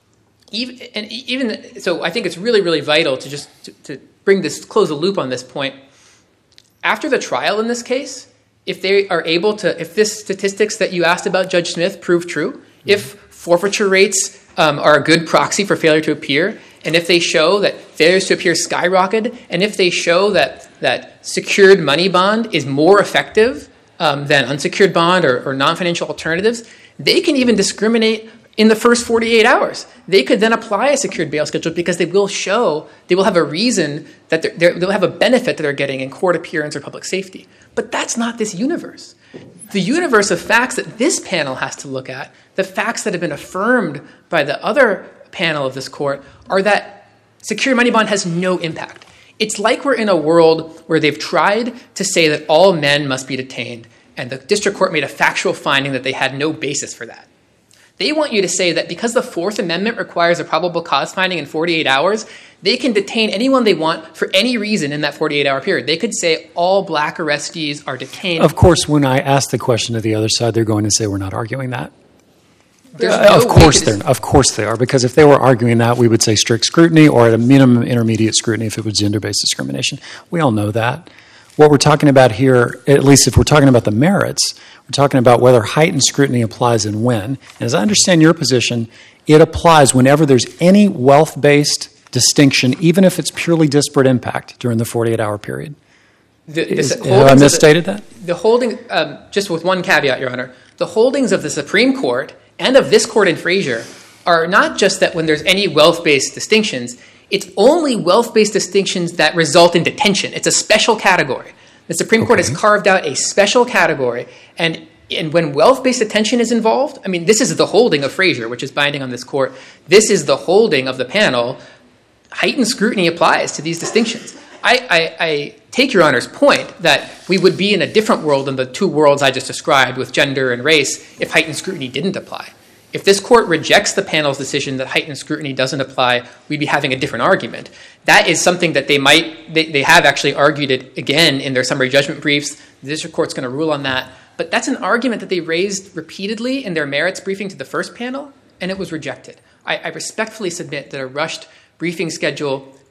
S5: so I think it's really, really vital to just to close the loop on this point. After the trial in this case, if they are able to, if this statistics that you asked about, Judge Smith, prove true, if forfeiture rates are a good proxy for failure to appear, and if they show that failures to appear skyrocketed, and if they show that secured money bond is more effective than unsecured bond or non-financial alternatives, they can even discriminate in the first 48 hours. They could then apply a secured bail schedule because they will have a reason that they'll have a benefit that they're getting in court appearance or public safety. But that's not this universe. The universe of facts that this panel has to look at, the facts that have been affirmed by the other panel of this court, are that secured money bond has no impact. It's like we're in a world where they've tried to say that all men must be detained, and the district court made a factual finding that they had no basis for that. They want you to say that because the Fourth Amendment requires a probable cause finding in 48 hours, they can detain anyone they want for any reason in that 48-hour period. They could say all black arrestees are detained.
S3: Of course, when I ask the question to the other side, they're going to say we're not arguing that.
S5: Of
S3: course they are, because if they were arguing that, we would say strict scrutiny or at a minimum intermediate scrutiny if it was gender-based discrimination. We all know that. What we're talking about here, at least if we're talking about the merits, we're talking about whether heightened scrutiny applies and when. And as I understand your position, it applies whenever there's any wealth-based distinction, even if it's purely disparate impact during the 48-hour period. Have I misstated that?
S5: The holding, just with one caveat, Your Honor, the holdings of the Supreme Court and of this court in Frazier are not just that when there's any wealth-based distinctions, it's only wealth-based distinctions that result in detention. It's a special category. The Supreme Court has carved out a special category, and when wealth-based detention is involved, I mean, this is the holding of Frazier, which is binding on this court. This is the holding of the panel. Heightened scrutiny applies to these distinctions. I take Your Honor's point that we would be in a different world than the two worlds I just described with gender and race if heightened scrutiny didn't apply. If this court rejects the panel's decision that heightened scrutiny doesn't apply, we'd be having a different argument. That is something that they have actually argued it again in their summary judgment briefs. The district court's going to rule on that. But that's an argument that they raised repeatedly in their merits briefing to the first panel, and it was rejected. I respectfully submit that a rushed briefing schedule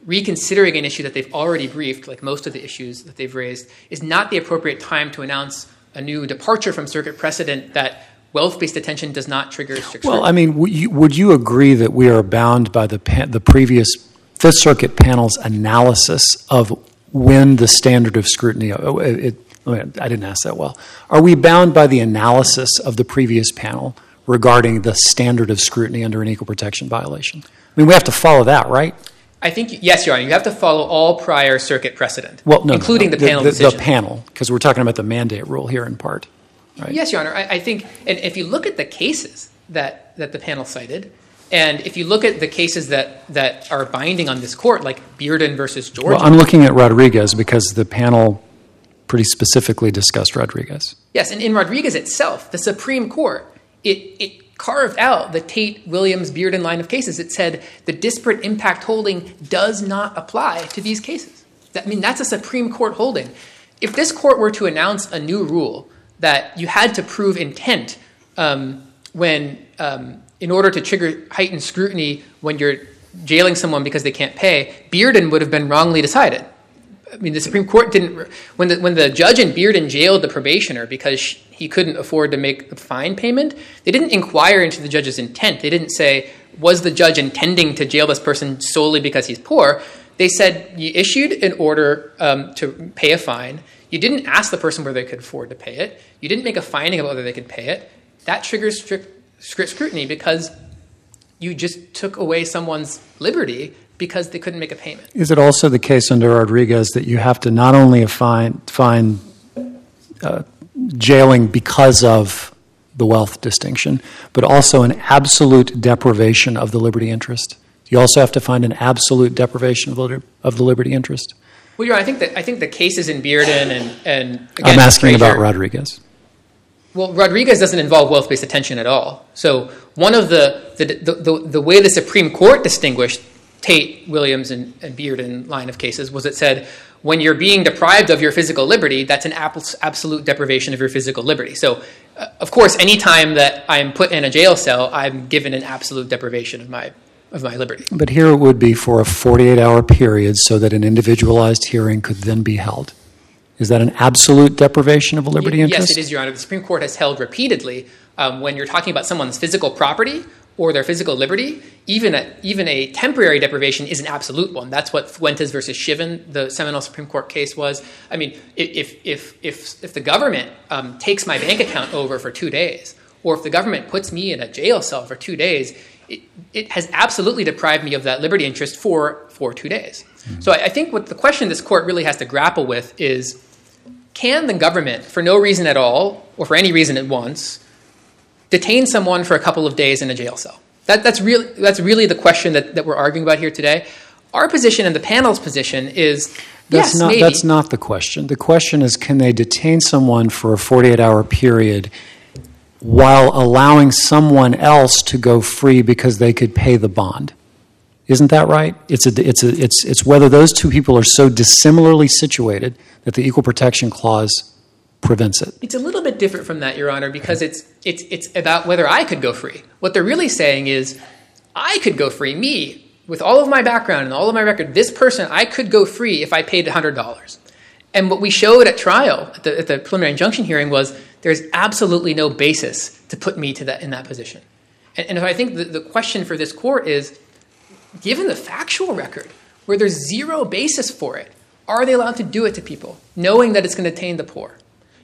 S5: reconsidering an issue that they've already briefed, like most of the issues that they've raised, is not the appropriate time to announce a new departure from circuit precedent that wealth-based detention does not trigger strict
S3: Well,
S5: scrutiny.
S3: I mean, would you agree that we are bound by the previous Fifth Circuit panel's analysis of when the standard of scrutiny? I didn't ask that well. Are we bound by the analysis of the previous panel regarding the standard of scrutiny under an equal protection violation? I mean, we have to follow that, right?
S5: I think, yes, Your Honor, you have to follow all prior circuit precedent,
S3: Well,
S5: including the panel decision.
S3: The panel, because we're talking about the mandate rule here in part. Right?
S5: Yes, Your Honor. I think, and if you look at the cases that the panel cited, and if you look at the cases that are binding on this court, like Bearden versus Georgia.
S3: Well, I'm looking at Rodriguez because the panel pretty specifically discussed Rodriguez.
S5: Yes, and in Rodriguez itself, the Supreme Court, it carved out the Tate, Williams, Bearden line of cases. It said the disparate impact holding does not apply to these cases. That's a Supreme Court holding. If this court were to announce a new rule that you had to prove intent in order to trigger heightened scrutiny when you're jailing someone because they can't pay, Bearden would have been wrongly decided. I mean, the Supreme Court didn't. When the judge in Bearden jailed the probationer because he couldn't afford to make the fine payment, they didn't inquire into the judge's intent. They didn't say, was the judge intending to jail this person solely because he's poor? They said, you issued an order to pay a fine. You didn't ask the person whether they could afford to pay it. You didn't make a finding about whether they could pay it. That triggers strict scrutiny because you just took away someone's liberty because they couldn't make a payment.
S3: Is it also the case under Rodriguez that you have to not only find jailing because of the wealth distinction, but also an absolute deprivation of the liberty interest? You also have to find an absolute deprivation of the liberty interest?
S5: Well, Your Honor, I think the cases in Bearden and again,
S3: I'm asking
S5: Frazier,
S3: about Rodriguez.
S5: Well, Rodriguez doesn't involve wealth-based detention at all. So one of the way the Supreme Court distinguished Tate, Williams, and Bearden line of cases was it said, when you're being deprived of your physical liberty, that's an absolute deprivation of your physical liberty. So, of course, any time that I'm put in a jail cell, I'm given an absolute deprivation of my liberty.
S3: But here it would be for a 48-hour period so that an individualized hearing could then be held. Is that an absolute deprivation of a liberty interest?
S5: Yes, it is, Your Honor. The Supreme Court has held repeatedly when you're talking about someone's physical property or their physical liberty, even a temporary deprivation is an absolute one. That's what Fuentes versus Shiven, the seminal Supreme Court case, was. I mean, if the government takes my bank account over for 2 days, or if the government puts me in a jail cell for 2 days, it has absolutely deprived me of that liberty interest for 2 days. Mm-hmm. So I think what the question this court really has to grapple with is, can the government, for no reason at all, or for any reason at once, detain someone for a couple of days in a jail cell? That's really the question that we're arguing about here today. Our position and the panel's position is, maybe.
S3: That's not the question. The question is, can they detain someone for a 48-hour period while allowing someone else to go free because they could pay the bond? Isn't that right? It's whether those two people are so dissimilarly situated that the Equal Protection Clause prevents it.
S5: It's a little bit different from that, Your Honor, because it's about whether I could go free. What they're really saying is, I could go free, me, with all of my background and all of my record, this person, I could go free if I paid $100. And what we showed at trial, at the preliminary injunction hearing, was there's absolutely no basis to put me in that position. And I think the question for this court is, given the factual record, where there's zero basis for it, are they allowed to do it to people, knowing that it's going to detain the poor?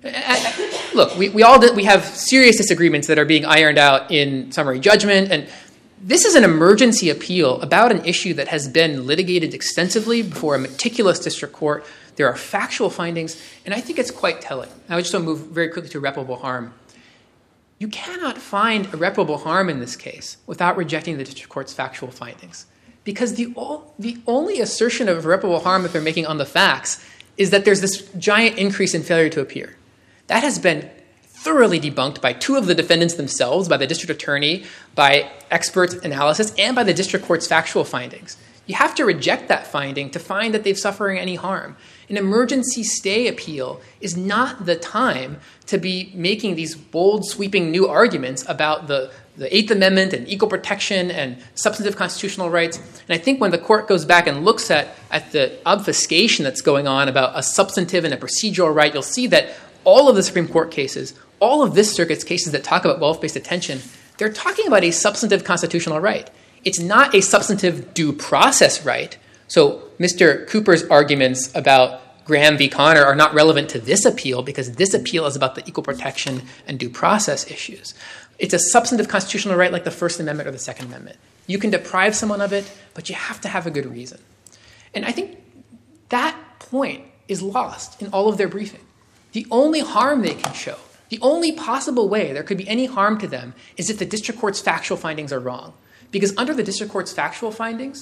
S5: Look, we have serious disagreements that are being ironed out in summary judgment, and this is an emergency appeal about an issue that has been litigated extensively before a meticulous district court. There are factual findings, and I think it's quite telling. I just want to move very quickly to irreparable harm. You cannot find irreparable harm in this case without rejecting the district court's factual findings, because the only assertion of irreparable harm that they're making on the facts is that there's this giant increase in failure to appear. That has been thoroughly debunked by two of the defendants themselves, by the district attorney, by expert analysis, and by the district court's factual findings. You have to reject that finding to find that they're suffering any harm. An emergency stay appeal is not the time to be making these bold, sweeping new arguments about the the Eighth Amendment and equal protection and substantive constitutional rights. And I think when the court goes back and looks at the obfuscation that's going on about a substantive and a procedural right, you'll see that all of the Supreme Court cases, all of this circuit's cases that talk about wealth-based attention, they're talking about a substantive constitutional right. It's not a substantive due process right. So Mr. Cooper's arguments about Graham v. Connor are not relevant to this appeal because this appeal is about the equal protection and due process issues. It's a substantive constitutional right like the First Amendment or the Second Amendment. You can deprive someone of it, but you have to have a good reason. And I think that point is lost in all of their briefing. The only harm they can show, the only possible way there could be any harm to them is if the district court's factual findings are wrong. Because under the district court's factual findings,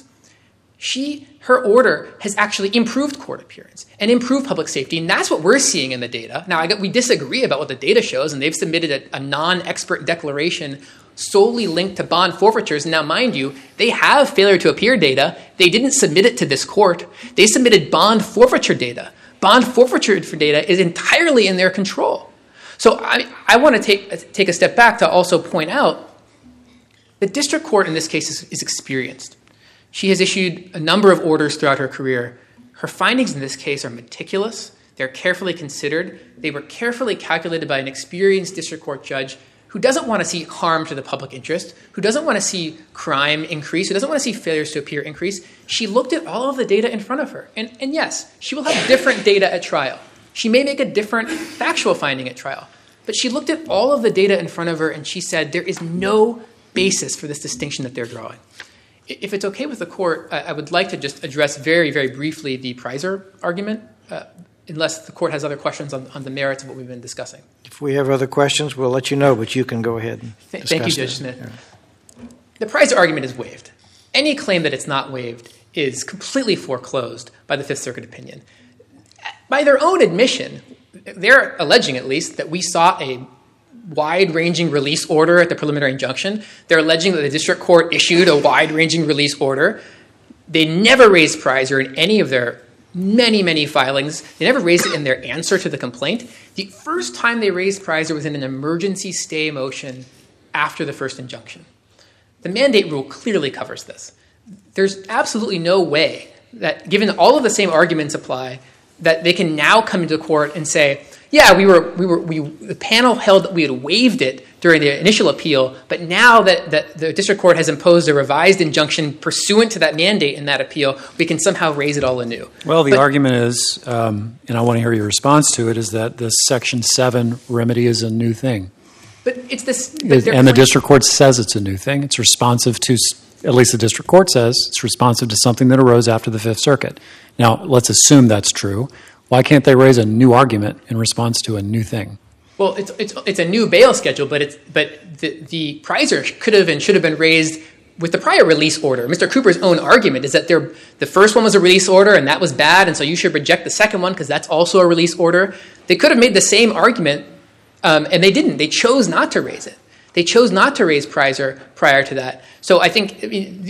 S5: her order has actually improved court appearance and improved public safety, and that's what we're seeing in the data. Now, we disagree about what the data shows, and they've submitted a non-expert declaration solely linked to bond forfeitures. Now, mind you, they have failure to appear data. They didn't submit it to this court. They submitted bond forfeiture data. Bond forfeiture data is entirely in their control. So I want to take a step back to also point out the district court in this case is experienced. She has issued a number of orders throughout her career. Her findings in this case are meticulous. They're carefully considered. They were carefully calculated by an experienced district court judge who doesn't want to see harm to the public interest, who doesn't want to see crime increase, who doesn't want to see failures to appear increase. She looked at all of the data in front of her. And yes, she will have different data at trial. She may make a different factual finding at trial. But she looked at all of the data in front of her and she said there is no basis for this distinction that they're drawing. If it's okay with the court, I would like to just address very, very briefly the Prizer argument, unless the court has other questions on the merits of what we've been discussing.
S1: If we have other questions, we'll let you know, but you can go ahead and discuss.
S5: Thank you, Judge Smith. Yeah. The Prizer argument is waived. Any claim that it's not waived is completely foreclosed by the Fifth Circuit opinion. By their own admission, they're alleging at least that we sought a wide-ranging release order at the preliminary injunction. They're alleging that the district court issued a wide-ranging release order. They never raised Prizer in any of their many, many filings. They never raised it in their answer to the complaint. The first time they raised Prizer was in an emergency stay motion after the first injunction. The mandate rule clearly covers this. There's absolutely no way that, given all of the same arguments apply, that they can now come into court and say, yeah, the panel held that we had waived it during the initial appeal, but now that the district court has imposed a revised injunction pursuant to that mandate in that appeal, we can somehow raise it all anew.
S3: Well, the argument is, and I want to hear your response to it, is that this Section 7 remedy is a new thing.
S5: But it's this...
S3: And the district court says it's a new thing. It's responsive to, at least the district court says, it's responsive to something that arose after the Fifth Circuit. Now, let's assume that's true. Why can't they raise a new argument in response to a new thing?
S5: Well, it's a new bail schedule, but the Prizer could have and should have been raised with the prior release order. Mr. Cooper's own argument is that the first one was a release order and that was bad, and so you should reject the second one because that's also a release order. They could have made the same argument, and they didn't. They chose not to raise it. They chose not to raise Prizer prior to that. So I think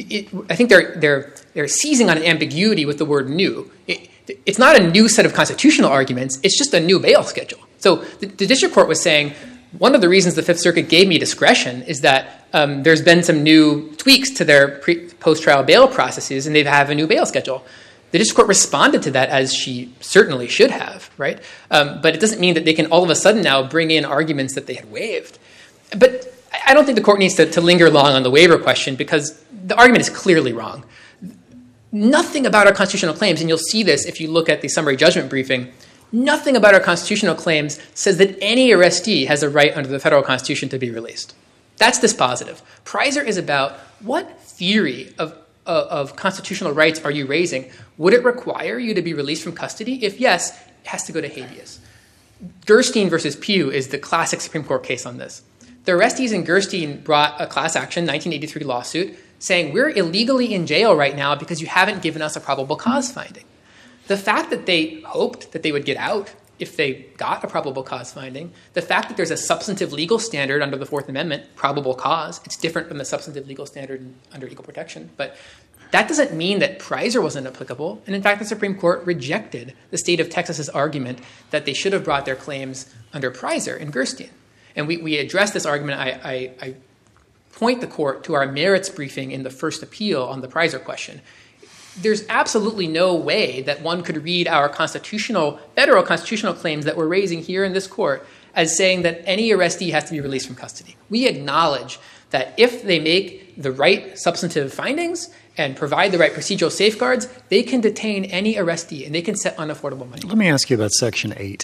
S5: they're seizing on an ambiguity with the word new. It's not a new set of constitutional arguments. It's just a new bail schedule. So the district court was saying, one of the reasons the Fifth Circuit gave me discretion is that there's been some new tweaks to their post-trial bail processes, and they have a new bail schedule. The district court responded to that as she certainly should have, right? But it doesn't mean that they can all of a sudden now bring in arguments that they had waived. But I don't think the court needs to linger long on the waiver question because the argument is clearly wrong. Nothing about our constitutional claims, and you'll see this if you look at the summary judgment briefing, nothing about our constitutional claims says that any arrestee has a right under the federal constitution to be released. That's dispositive. Prizer is about what theory of constitutional rights are you raising? Would it require you to be released from custody? If yes, it has to go to habeas. Gerstein versus Pugh is the classic Supreme Court case on this. The arrestees in Gerstein brought a class action 1983 lawsuit saying we're illegally in jail right now because you haven't given us a probable cause finding. The fact that they hoped that they would get out if they got a probable cause finding, the fact that there's a substantive legal standard under the Fourth Amendment, probable cause, it's different from the substantive legal standard under equal protection, but that doesn't mean that Prizer wasn't applicable. And in fact, the Supreme Court rejected the state of Texas's argument that they should have brought their claims under Prizer in Gerstein. And we addressed this argument. I point the court to our merits briefing in the first appeal on the Prizer question. There's absolutely no way that one could read our federal constitutional claims that we're raising here in this court as saying that any arrestee has to be released from custody. We acknowledge that if they make the right substantive findings and provide the right procedural safeguards, they can detain any arrestee and they can set unaffordable money.
S3: Let me ask you about Section 8.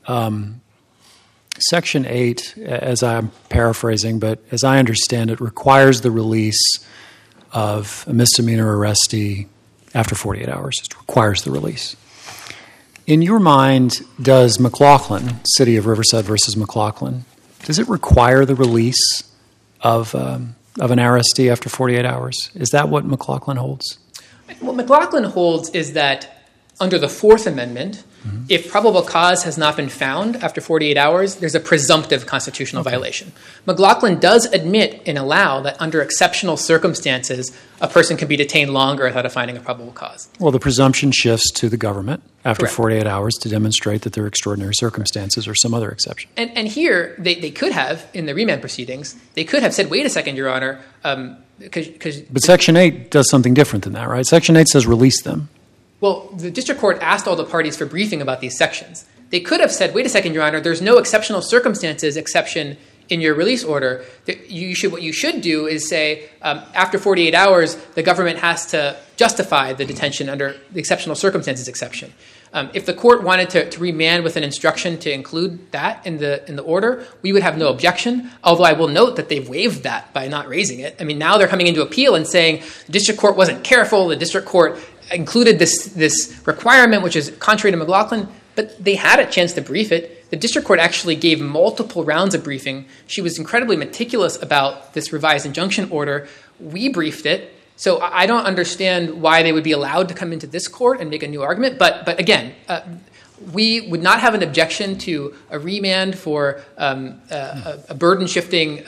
S3: Section 8, as I'm paraphrasing, but as I understand it, requires the release of a misdemeanor arrestee after 48 hours. It requires the release. In your mind, does McLaughlin, City of Riverside versus McLaughlin, does it require the release of an arrestee after 48 hours? Is that what McLaughlin holds?
S5: What McLaughlin holds is that under the Fourth Amendment, if probable cause has not been found after 48 hours, there's a presumptive constitutional violation. McLaughlin does admit and allow that under exceptional circumstances, a person can be detained longer without a finding of probable cause.
S3: Well, the presumption shifts to the government after
S5: Correct.
S3: 48 hours to demonstrate that there are extraordinary circumstances or some other exception.
S5: And here, they could have, in the remand proceedings, they could have said, wait a second, Your Honor, because...
S3: But Section 8 does something different than that, right? Section 8 says release them.
S5: Well, the district court asked all the parties for briefing about these sections. They could have said, wait a second, Your Honor, there's no exceptional circumstances exception in your release order. What you should do is say, after 48 hours, the government has to justify the detention under the exceptional circumstances exception. If the court wanted to remand with an instruction to include that in the order, we would have no objection, although I will note that they've waived that by not raising it. I mean, now they're coming into appeal and saying the district court wasn't careful, the district court included this requirement, which is contrary to McLaughlin, but they had a chance to brief it. The district court actually gave multiple rounds of briefing. She was incredibly meticulous about this revised injunction order. We briefed it. So I don't understand why they would be allowed to come into this court and make a new argument. But again, we would not have an objection to a remand for a burden-shifting.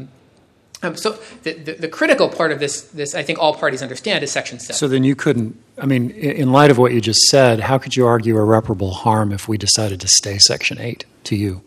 S5: So the critical part of this, I think all parties understand, is Section 7.
S3: So then you couldn't, I mean, in light of what you just said, how could you argue irreparable harm if we decided to stay Section 8 to you?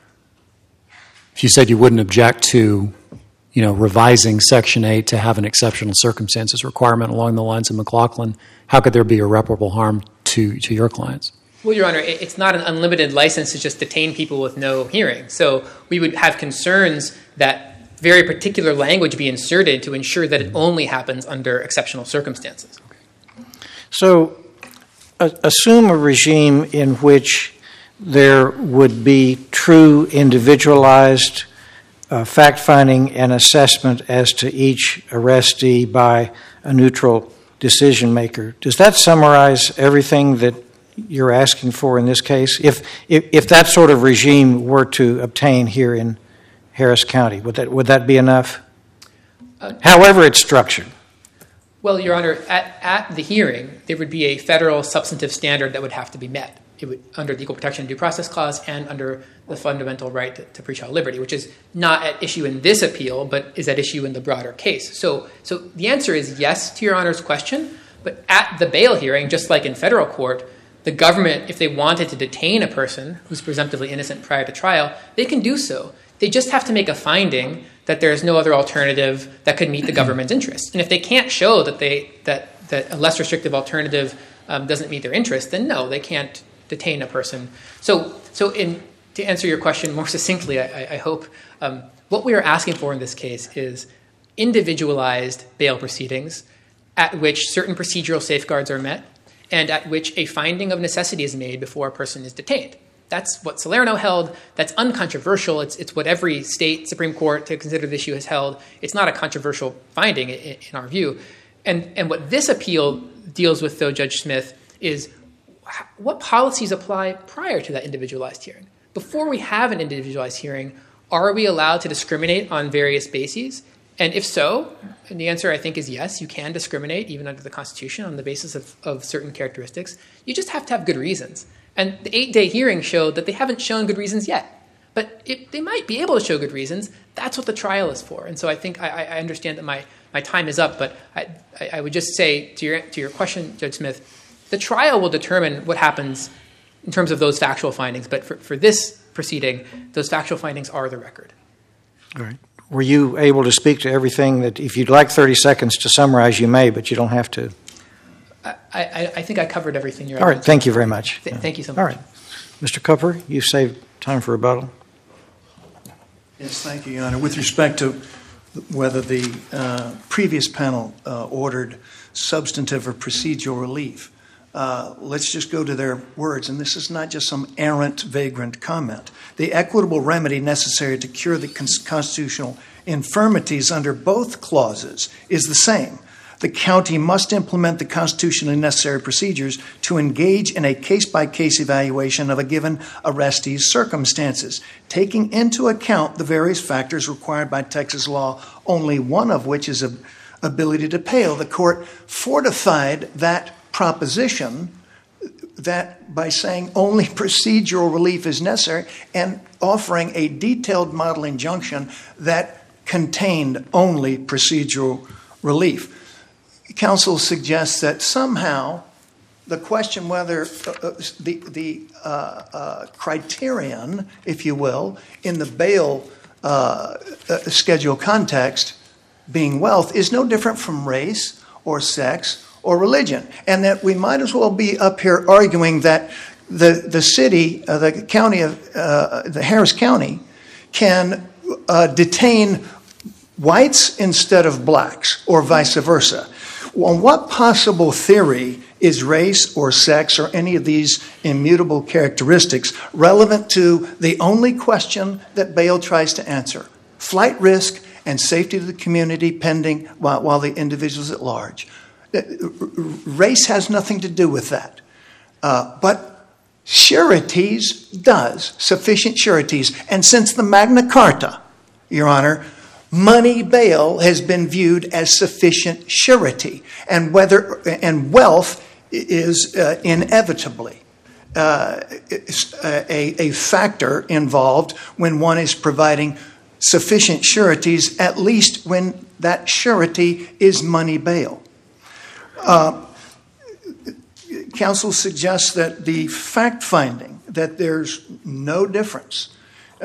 S3: If you said you wouldn't object to, revising Section 8 to have an exceptional circumstances requirement along the lines of McLaughlin, how could there be irreparable harm to your clients?
S5: Well, Your Honor, it's not an unlimited license to just detain people with no hearing. So we would have concerns that very particular language be inserted to ensure that it only happens under exceptional circumstances.
S1: So assume a regime in which there would be true individualized fact-finding and assessment as to each arrestee by a neutral decision-maker. Does that summarize everything that you're asking for in this case? If that sort of regime were to obtain here in Harris County, would that be enough? However it's structured.
S5: Well, Your Honor, at the hearing, there would be a federal substantive standard that would have to be met. It would, under the Equal Protection and Due Process Clause and under the fundamental right to pretrial liberty, which is not at issue in this appeal, but is at issue in the broader case. So the answer is yes to Your Honor's question, but at the bail hearing, just like in federal court, the government, if they wanted to detain a person who's presumptively innocent prior to trial, they can do so. They just have to make a finding that there is no other alternative that could meet the government's interest. And if they can't show that that a less restrictive alternative doesn't meet their interest, then no, they can't detain a person. So to answer your question more succinctly, I hope, what we are asking for in this case is individualized bail proceedings at which certain procedural safeguards are met and at which a finding of necessity is made before a person is detained. That's what Salerno held. That's uncontroversial. It's what every state Supreme Court to consider the issue has held. It's not a controversial finding in our view. And what this appeal deals with, though, Judge Smith, is what policies apply prior to that individualized hearing. Before we have an individualized hearing, are we allowed to discriminate on various bases? And if so, and the answer I think is yes, you can discriminate even under the Constitution on the basis of certain characteristics. You just have to have good reasons. And the 8-day hearing showed that they haven't shown good reasons yet. But if they might be able to show good reasons. That's what the trial is for. And so I think I understand that my time is up, but I would just say to your question, Judge Smith, the trial will determine what happens in terms of those factual findings. But for this proceeding, those factual findings are the record.
S1: All right. Were you able to speak to everything that, if you'd like 30 seconds to summarize, you may, but you don't have to.
S5: I think I covered everything you're
S1: All right. Thank you very much.
S5: Thank you so much.
S1: All right. Mr. Cooper, you saved time for rebuttal.
S2: Yes, thank you, Your Honor. With respect to whether the previous panel ordered substantive or procedural relief, let's just go to their words, and this is not just some errant, vagrant comment. The equitable remedy necessary to cure the constitutional infirmities under both clauses is the same. The county must implement the constitutionally necessary procedures to engage in a case-by-case evaluation of a given arrestee's circumstances, taking into account the various factors required by Texas law, only one of which is ability to pay. The court fortified that proposition that by saying only procedural relief is necessary and offering a detailed model injunction that contained only procedural relief. Counsel suggests that somehow the question whether the criterion, if you will, in the bail schedule context being wealth is no different from race or sex or religion, and that we might as well be up here arguing that the city, the county of the Harris County, can detain whites instead of blacks, or vice versa. On what possible theory is race or sex or any of these immutable characteristics relevant to the only question that bail tries to answer? Flight risk and safety to the community pending while the individual's at large. Race has nothing to do with that. But sureties does, sufficient sureties. And since the Magna Carta, Your Honor, money bail has been viewed as sufficient surety, and wealth is inevitably a factor involved when one is providing sufficient sureties, at least when that surety is money bail. Counsel suggests that the fact finding that there's no difference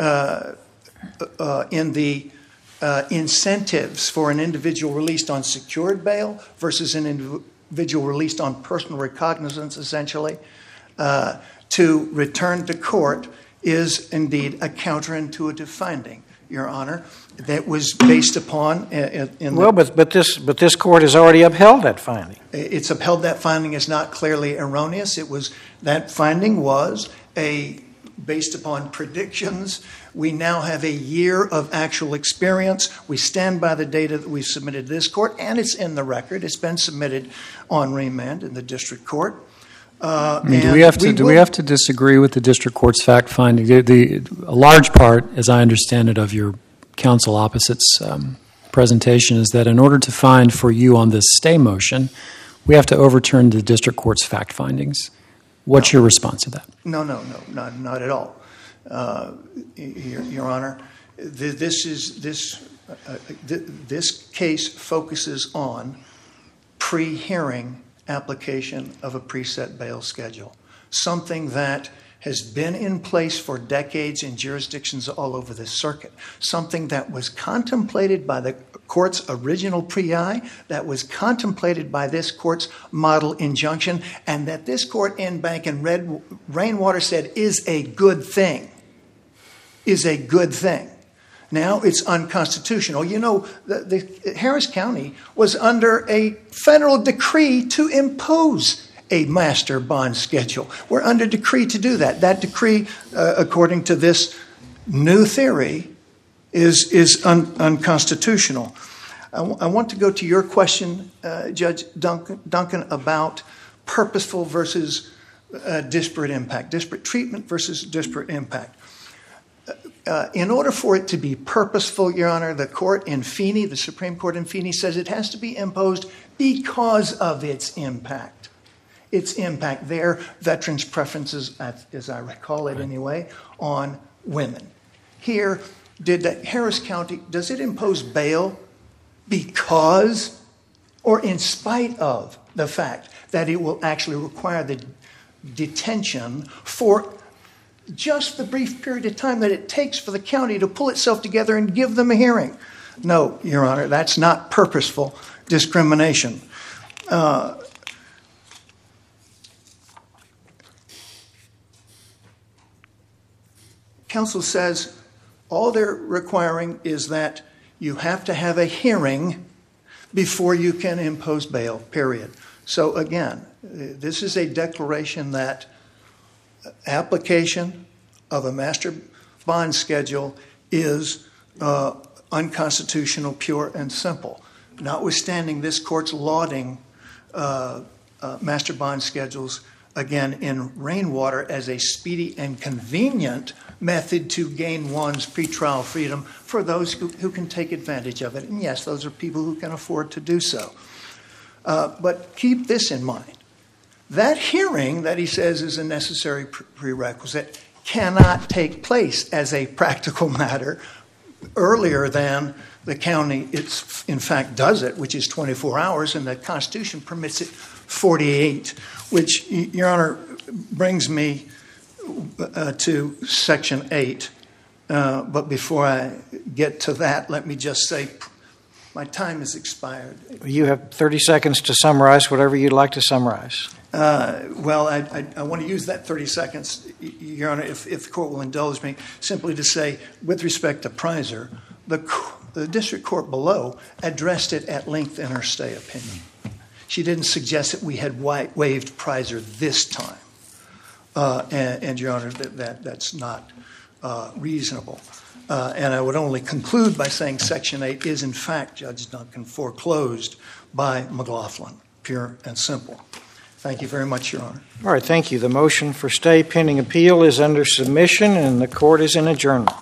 S2: in the incentives for an individual released on secured bail versus an individual released on personal recognizance, essentially, to return to court is indeed a counterintuitive finding, Your Honor, that was based upon.
S1: But this court has already upheld that finding.
S2: It's upheld that finding as not clearly erroneous. That finding was based upon predictions. We now have a year of actual experience. We stand by the data that we submitted to this court, and it's in the record. It's been submitted on remand in the district court.
S3: Do we have to disagree with the district court's fact finding? A large part, as I understand it, of your counsel opposite's presentation is that in order to find for you on this stay motion, we have to overturn the district court's fact findings. What's your response to that?
S2: No, not at all. Your Honor, this case focuses on pre-hearing application of a preset bail schedule, something that has been in place for decades in jurisdictions all over the circuit, something that was contemplated by the court's original pre-I, that was contemplated by this court's model injunction, and that this court in Bank and Rainwater said is a good thing. Now it's unconstitutional. You know, the Harris County was under a federal decree to impose a master bond schedule. We're under decree to do that. That decree, according to this new theory, is unconstitutional. I want to go to your question, Judge Duncan, about purposeful versus disparate impact, disparate treatment versus disparate impact. In order for it to be purposeful, Your Honor, the court in Feeney, the Supreme Court in Feeney, says it has to be imposed because of its impact. Its impact there, veterans' preferences, as I recall it anyway, on women. Here, did Harris County, does it impose bail because or in spite of the fact that it will actually require the detention for just the brief period of time that it takes for the county to pull itself together and give them a hearing. No, Your Honor, that's not purposeful discrimination. Counsel says all they're requiring is that you have to have a hearing before you can impose bail, period. So again, this is a declaration that application of a master bond schedule is unconstitutional, pure and simple. Notwithstanding this court's lauding master bond schedules, again, in Rainwater as a speedy and convenient method to gain one's pretrial freedom for those who can take advantage of it. And yes, those are people who can afford to do so. But keep this in mind. That hearing that he says is a necessary prerequisite cannot take place as a practical matter earlier than the county in fact does it, which is 24 hours, and the Constitution permits it 48, which, Your Honor, brings me to Section 8. But before I get to that, let me just say my time has expired.
S1: You have 30 seconds to summarize whatever you'd like to summarize.
S2: Well, I want to use that 30 seconds, Your Honor, if the court will indulge me, simply to say, with respect to Prizer, the district court below addressed it at length in her stay opinion. She didn't suggest that we had waived Prizer this time. And Your Honor, that's not reasonable. And I would only conclude by saying Section 8 is, in fact, Judge Duncan, foreclosed by McLaughlin, pure and simple. Thank you very much, Your Honor.
S1: All right, thank you. The motion for stay pending appeal is under submission, and the court is in adjournment.